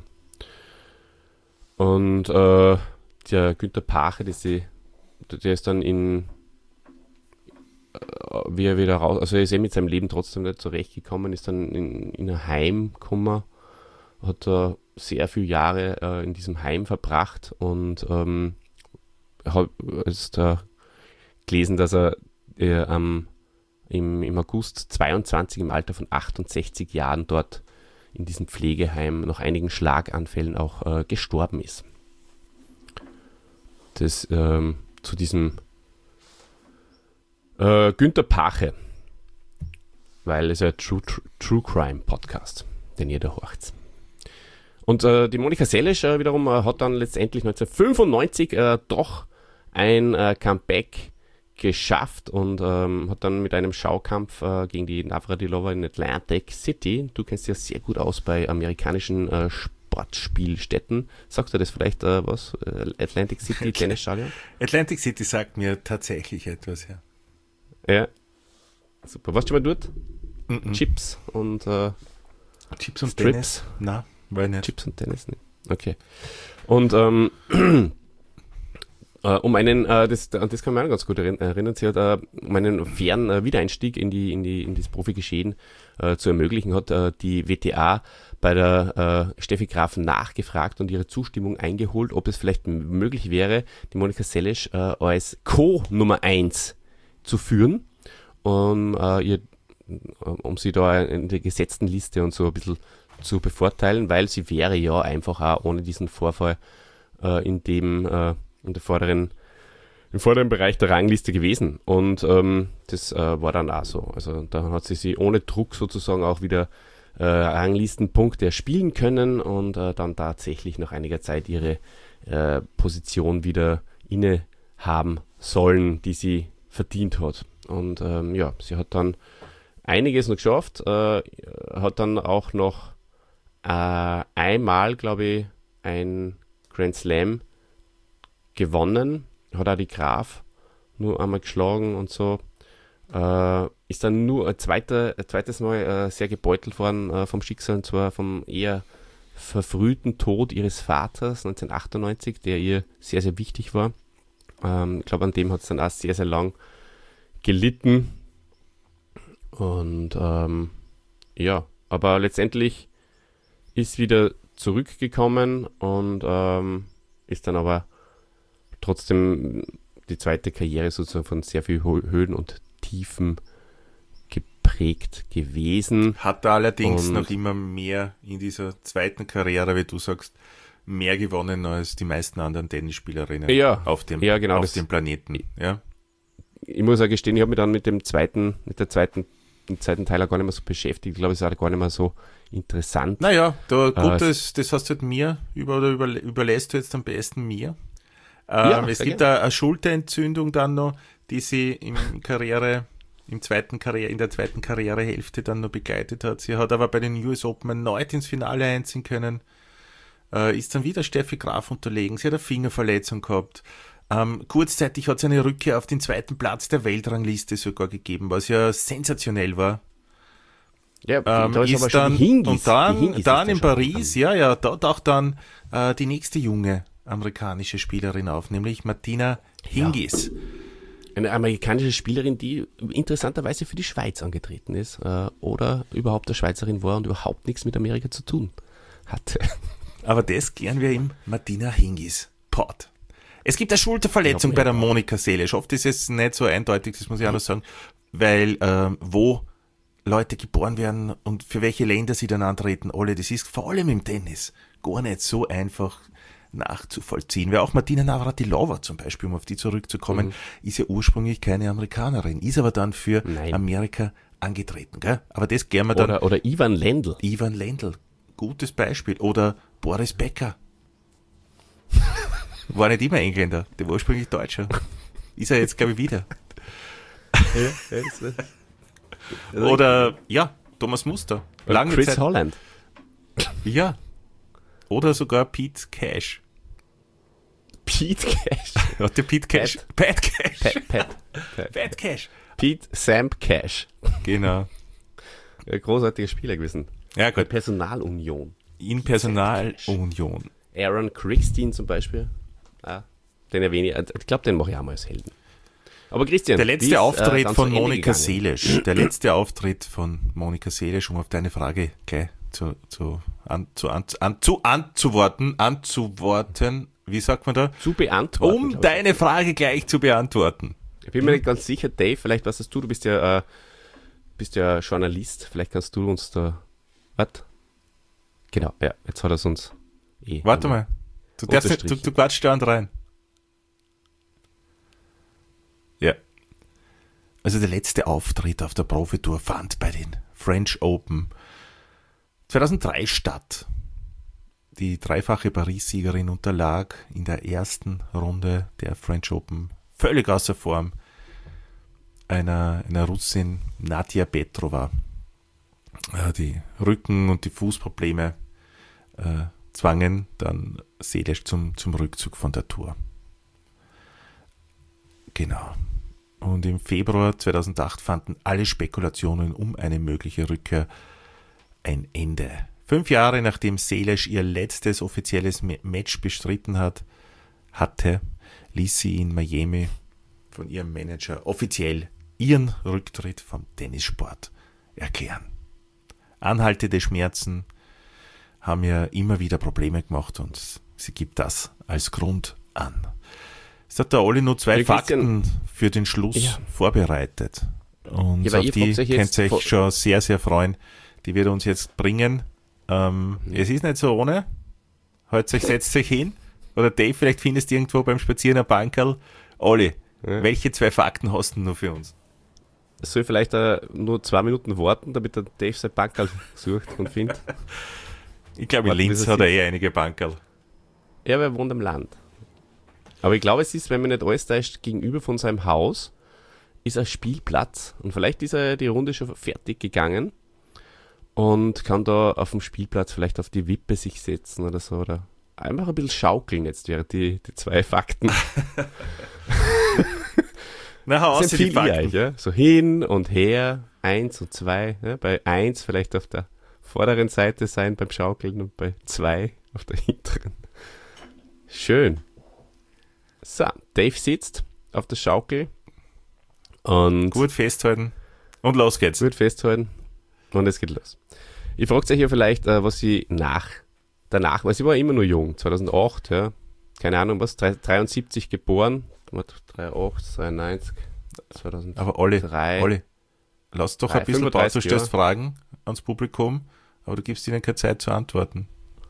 Und äh, der Günther Pache, das sie, der ist dann in wie er wieder raus, also er ist eh mit seinem Leben trotzdem nicht zurechtgekommen, ist dann in, in ein Heim gekommen, hat er sehr viele Jahre äh, in diesem Heim verbracht und ähm, habe jetzt äh, gelesen, dass er äh, am, im, im August zweiundzwanzig im Alter von achtundsechzig Jahren dort in diesem Pflegeheim nach einigen Schlaganfällen auch äh, gestorben ist. Das ähm, zu diesem Äh, Günther Pache, weil es ja ein True, True, True Crime Podcast, den ihr da hört. Und äh, die Monika Seles äh, wiederum äh, hat dann letztendlich neunzehnhundertfünfundneunzig äh, doch ein äh, Comeback geschafft und ähm, hat dann mit einem Schaukampf äh, gegen die Navratilova in Atlantic City, du kennst dich ja sehr gut aus bei amerikanischen äh, Sportspielstätten, sagst du das vielleicht äh, was? Äh, Atlantic City Tennisstadion? Atlantic City sagt mir tatsächlich etwas, ja. Ja, super. Warst du schon mal dort? Mm-mm. Chips und äh, Chips und Strips? Tennis? Nein, war nicht. Chips und Tennis, ne? Okay. Und ähm, äh, um einen, äh, das, das kann man auch ganz gut erinnern, sie hat äh, um einen fairen äh, Wiedereinstieg in die in die in das Profigeschehen äh, zu ermöglichen, hat äh, die W T A bei der äh, Steffi Graf nachgefragt und ihre Zustimmung eingeholt, ob es vielleicht m- möglich wäre, die Monika Seles äh, als Co-Nummer eins zu führen, um, äh, ihr, um sie da in der gesetzten Liste und so ein bisschen zu bevorteilen, weil sie wäre ja einfach auch ohne diesen Vorfall äh, in dem äh, in der vorderen im vorderen Bereich der Rangliste gewesen. Und ähm, das äh, war dann auch so. Also da hat sie sie ohne Druck sozusagen auch wieder äh, Ranglistenpunkte erspielen können und äh, dann tatsächlich nach einiger Zeit ihre äh, Position wieder innehaben sollen, die sie verdient hat. Und ähm, ja, sie hat dann einiges noch geschafft, äh, hat dann auch noch äh, einmal, glaube ich, ein Grand Slam gewonnen, hat auch die Graf nur einmal geschlagen und so. Äh, ist dann nur ein, zweiter, ein zweites Mal äh, sehr gebeutelt worden äh, vom Schicksal, und zwar vom eher verfrühten Tod ihres Vaters neunzehnhundertachtundneunzig, der ihr sehr, sehr wichtig war. Ähm, ich glaube, an dem hat es dann auch sehr, sehr lang gelitten. Und ähm, ja, aber letztendlich ist wieder zurückgekommen und ähm, ist dann aber trotzdem die zweite Karriere sozusagen von sehr viel Höhen und Tiefen geprägt gewesen. Hat er allerdings und noch immer mehr in dieser zweiten Karriere, wie du sagst, mehr gewonnen als die meisten anderen Tennisspielerinnen ja, auf dem, ja, genau, auf das, dem Planeten. Ja? Ich muss auch gestehen, ich habe mich dann mit dem zweiten, mit der zweiten, dem zweiten Teil auch gar nicht mehr so beschäftigt. Ich glaube, es ist auch gar nicht mehr so interessant. Naja, da, gut, äh, das, das hast du halt mir, über, oder über, überlässt du jetzt am besten mir. Ähm, ja, es gibt eine, eine Schulterentzündung dann noch, die sie im Karriere, im zweiten Karriere, in der zweiten Karrierehälfte dann noch begleitet hat. Sie hat aber bei den U S Open erneut ins Finale einziehen können, äh, ist dann wieder Steffi Graf unterlegen. Sie hat eine Fingerverletzung gehabt. Ähm, kurzzeitig hat es eine Rückkehr auf den zweiten Platz der Weltrangliste sogar gegeben, was ja sensationell war. Ja, ähm, da ist, ist aber schon dann, die Hingis, und dann, die Hingis dann in schon Paris, ja, ja, dort auch dann äh, die nächste junge amerikanische Spielerin auf, nämlich Martina Hingis. Eine amerikanische Spielerin, die interessanterweise für die Schweiz angetreten ist äh, oder überhaupt eine Schweizerin war und überhaupt nichts mit Amerika zu tun hatte. Aber das gern wir im Martina Hingis Pod. Es gibt eine Schulterverletzung bei der Monika Seles. Oft ist es nicht so eindeutig, das muss ich auch noch sagen, weil ähm, wo Leute geboren werden und für welche Länder sie dann antreten, alle, das ist vor allem im Tennis gar nicht so einfach nachzuvollziehen. Weil auch Martina Navratilova zum Beispiel, um auf die zurückzukommen, mhm. ist ja ursprünglich keine Amerikanerin, ist aber dann für Nein. Amerika angetreten. Gell? Aber das gern wir dann. Oder, oder Ivan Lendl. Ivan Lendl, gutes Beispiel. Oder Boris Becker. War nicht immer Engländer, der war ursprünglich Deutscher. Ist er jetzt, glaube ich, wieder. Ja, ist das. Oder, ja, Thomas Muster. Lange Chris Zeit. Holland. Ja. Oder sogar Pete Cash. Pete Cash? Ja, der Pete Cash. Pat, Pat Cash. Pat, Pat, Pat. Pat Cash. Pete Sam Cash. Genau. Ein großartiger Spieler gewesen. Ja, gut. In Personalunion. In Personalunion. Aaron Crickstein zum Beispiel. Ah, den erwähne ich. Ich glaube, den mache ich auch mal als Helden. Aber Christian, der letzte ist, Auftritt äh, von Monika Seles. Der letzte Auftritt von Monika Seles, um auf deine Frage gleich zu, zu, an, zu, an, an, zu anzuworten, anzuworten, wie sagt man da? Zu beantworten. Um deine ich. Frage gleich zu beantworten. Ich bin mir nicht ganz sicher, Dave, vielleicht was hast du, du bist ja, äh, bist ja Journalist, vielleicht kannst du uns da, was? Genau, ja, jetzt hat er es uns eh. Warte mal, du, darfst nicht, du, du quatschst da rein. Ja. Also der letzte Auftritt auf der Profitour fand bei den French Open zweitausenddrei statt. Die dreifache Paris-Siegerin unterlag in der ersten Runde der French Open völlig außer Form einer, einer Russin, Nadia Petrova. Die Rücken- und die Fußprobleme äh, zwangen dann Seles zum, zum Rückzug von der Tour. Genau. Und im Februar zweitausendacht fanden alle Spekulationen um eine mögliche Rückkehr ein Ende. Fünf Jahre nachdem Seles ihr letztes offizielles Match bestritten hat, hatte, ließ sie in Miami von ihrem Manager offiziell ihren Rücktritt vom Tennissport erklären. Anhaltende Schmerzen haben ihr immer wieder Probleme gemacht und sie gibt das als Grund an. Es hat der Olli nur zwei ja, Fakten für den Schluss ja. vorbereitet. Und ja, auf die könnt ihr euch schon sehr, sehr freuen. Die wird er uns jetzt bringen. Ähm, mhm. Es ist nicht so ohne. Halt euch, setzt euch hin. Oder Dave, vielleicht findest du irgendwo beim Spazieren ein Bankerl. Olli, ja. welche zwei Fakten hast du noch für uns? Es soll vielleicht uh, nur zwei Minuten warten, damit der Dave sein Bankerl sucht und findet. Ich glaube, in Linz hat er eh einige Bankerl. Ja, aber er wohnt am Land. Aber ich glaube, es ist, wenn man nicht alles täuscht, gegenüber von seinem Haus ist ein Spielplatz. Und vielleicht ist er die Runde schon fertig gegangen und kann da auf dem Spielplatz vielleicht auf die Wippe sich setzen oder so. Oder einfach ein bisschen schaukeln jetzt, wäre die, die zwei Fakten. Na, hau aus, die Fakten. Euch, ja? So hin und her, eins und zwei. Ja? Bei eins vielleicht auf der vorderen Seite sein beim Schaukeln und bei zwei auf der hinteren. Schön. So, Dave sitzt auf der Schaukel und gut festhalten und los geht's. Gut festhalten und es geht los. Ich frage euch ja vielleicht, was sie nach, danach, weil sie war immer nur jung, zweitausendacht, ja, keine Ahnung was, dreiundsiebzig geboren, dreiundachtzig, dreiundneunzig, zweitausenddrei. Aber Olli, Olli, lass doch drei, ein bisschen Pause, du stellst Fragen ans Publikum, aber du gibst ihnen keine Zeit zu antworten.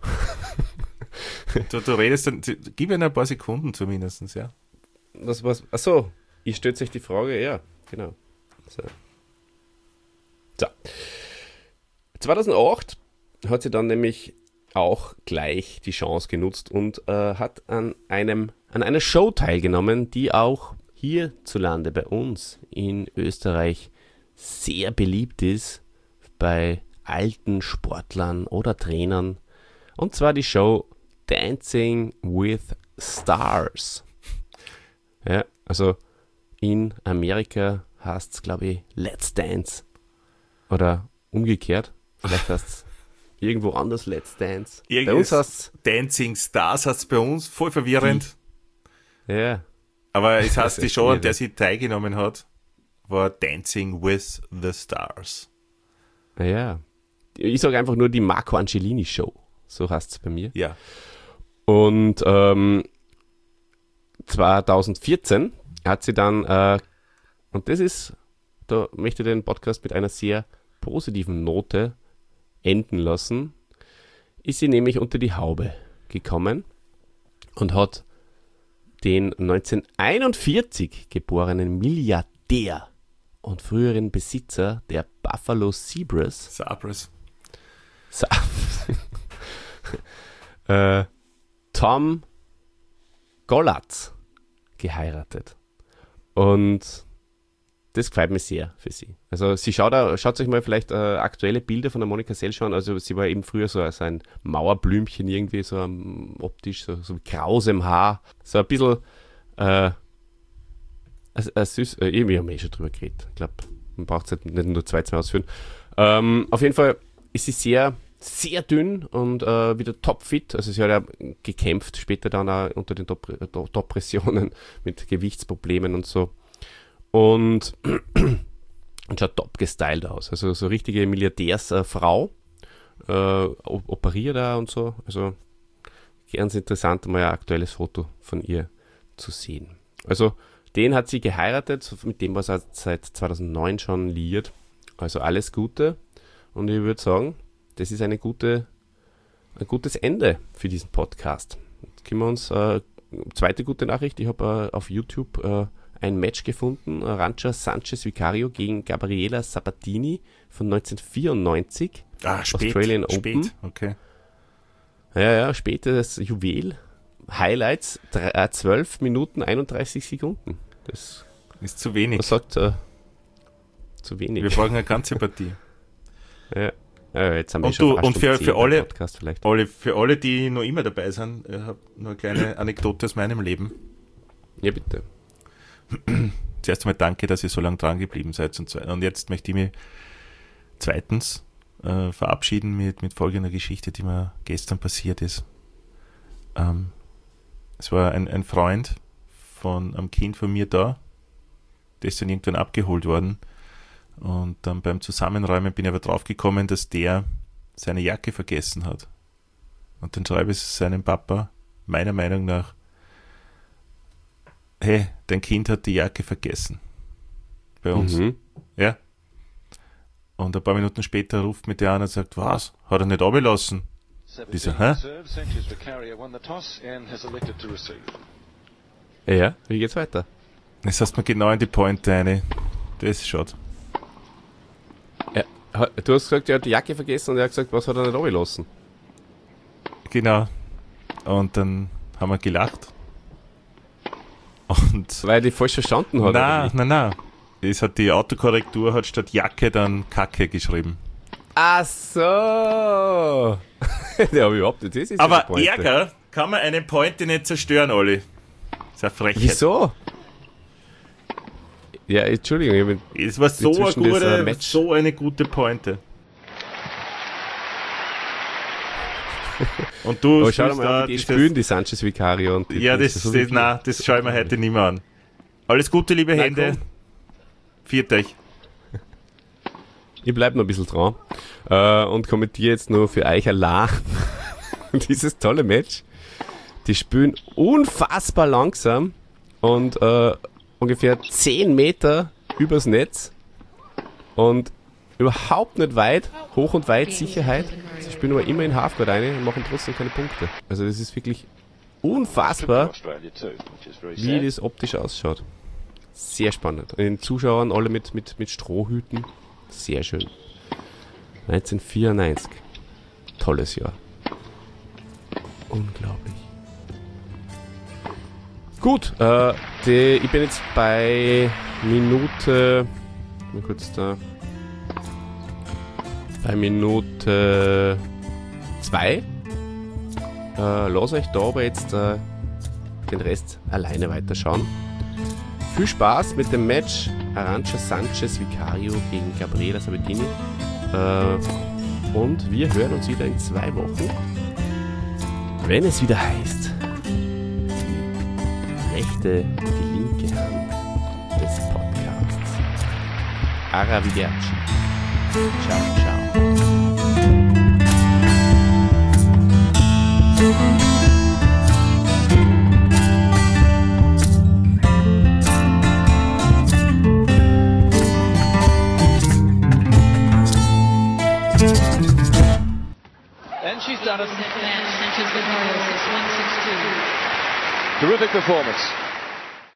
Du, du redest dann, gib ihnen ein paar Sekunden zumindest, ja. Das war's. Achso, ich stelle euch die Frage, ja, genau. So. so. zweitausendacht hat sie dann nämlich auch gleich die Chance genutzt und äh, hat an einem an einer Show teilgenommen, die auch hierzulande bei uns in Österreich sehr beliebt ist bei alten Sportlern oder Trainern. Und zwar die Show Dancing with Stars. Ja, also in Amerika heißt es, glaube ich, Let's Dance. Oder umgekehrt. Vielleicht heißt es irgendwo anders Let's Dance. Irgendwas bei uns heißt Dancing Stars heißt es bei uns. Voll verwirrend. Die, ja. Aber es heißt, die Show, an der irre. sie teilgenommen hat, war Dancing with the Stars. Ja. Ich sage einfach nur die Marco Angelini Show. So heißt es bei mir. Ja. Und ähm, zwanzig vierzehn hat sie dann, äh, und das ist, da möchte ich den Podcast mit einer sehr positiven Note enden lassen, ist sie nämlich unter die Haube gekommen und hat den neunzehnhunderteinundvierzig geborenen Milliardär und früheren Besitzer der Buffalo Sabres, Sabres. Sa- äh, Tom Gollatz geheiratet. Und das gefällt mir sehr für sie. Also sie schaut, auch, schaut euch mal vielleicht äh, aktuelle Bilder von der Monika Selsch an. Also sie war eben früher so, so ein Mauerblümchen irgendwie, so um, optisch, so, so mit krausem Haar. So ein bisschen äh, also, äh, süß, äh, irgendwie haben wir eh schon drüber geredet. Ich glaube, man braucht es halt nicht nur zwei, zwei ausführen. Ähm, auf jeden Fall ist sie sehr, sehr dünn und äh, wieder topfit. Also sie hat ja gekämpft, später dann auch unter den Top- Top- Top-Pressionen mit Gewichtsproblemen und so. Und, und schaut top gestylt aus. Also so richtige Milliardärsfrau. Äh, operiert da und so. Also ganz interessant, mal ein aktuelles Foto von ihr zu sehen. Also den hat sie geheiratet, mit dem war sie seit zweitausendneun schon liiert. Also alles Gute. Und ich würde sagen, das ist eine gute, ein gutes Ende für diesen Podcast. Jetzt können wir uns, äh, zweite gute Nachricht, ich habe äh, auf YouTube äh, ein Match gefunden, Arantxa Sanchez Vicario gegen Gabriela Sabatini von neunzehnhundertvierundneunzig. Ah, spät, Australian spät, Open. okay. Ja, ja, spätes Juwel. Highlights, drei, äh, zwölf Minuten einunddreißig Sekunden. Das, Ist zu wenig. das sagt äh, zu wenig. Wir brauchen eine ganze Partie. Ja. Ja, jetzt haben wir Und schon du, fast und um für- zehn für beim alle- Podcast vielleicht. Alle, für alle, die noch immer dabei sind, ich habe noch eine kleine Anekdote aus meinem Leben. Ja, bitte. Zuerst einmal danke, dass ihr so lange dran geblieben seid. Und, zwe- und jetzt möchte ich mich zweitens äh, verabschieden mit, mit folgender Geschichte, die mir gestern passiert ist. Ähm, es war ein, ein Freund von einem Kind von mir da, der ist dann irgendwann abgeholt worden. Und dann beim Zusammenräumen bin ich aber draufgekommen, dass der seine Jacke vergessen hat. Und dann schreibe ich seinem Papa, meiner Meinung nach, hey, dein Kind hat die Jacke vergessen. Bei uns. Mhm. Ja. Und ein paar Minuten später ruft mich der an und sagt, was? Hat er nicht abgelassen? Ich so, hä? Ja, wie geht's weiter? Das hast mir genau in die Pointe eine. Das ist schade. Ja, ha- du hast gesagt, er hat die Jacke vergessen und er hat gesagt, was hat er nicht abgelassen? Genau. Und dann haben wir gelacht. Und Weil er die falsch verstanden hat. na, oder wie? na, na. Es hat die Autokorrektur hat statt Jacke dann Kacke geschrieben. Ach so. Ja, aber überhaupt nicht. Das ist Aber ja die Pointe. Ärger kann man eine Pointe nicht zerstören, Olli. Das ist eine Frechheit. Wieso? Ja, Entschuldigung. Ich bin, Es war so, eine Zwischen dieser gute, Match- so eine gute Pointe. Und du aber schau dir spielst mal da an, die dieses- spülen die Sanchez Vicario. Und die, Ja, das, ist so das, wirklich- nein, das schaue ich mir heute nicht mehr an. Alles Gute, liebe Na, Hände. komm. Viert euch. Ich bleib noch ein bisschen dran äh, und kommentiere jetzt nur für euch allein dieses tolle Match. Die spielen unfassbar langsam und äh, ungefähr zehn Meter übers Netz und überhaupt nicht weit, hoch und weit Sicherheit. Sie spielen aber immer in Halfguard rein und machen trotzdem keine Punkte. Also das ist wirklich unfassbar, wie das optisch ausschaut. Sehr spannend. Und den Zuschauern alle mit, mit, mit Strohhüten. Sehr schön. neunzehnhundertvierundneunzig. Tolles Jahr. Unglaublich. Gut, äh, die, ich bin jetzt bei Minute. Mal kurz da. Bei Minute zwei. Äh, lass euch da aber jetzt äh, den Rest alleine weiterschauen. Viel Spaß mit dem Match Arantxa Sanchez Vicario gegen Gabriela Sabatini. Äh, und wir hören uns wieder in zwei Wochen, wenn es wieder heißt, die rechte, die linke Arrivederci. Ciao, ciao. And she's done it. Terrific performance.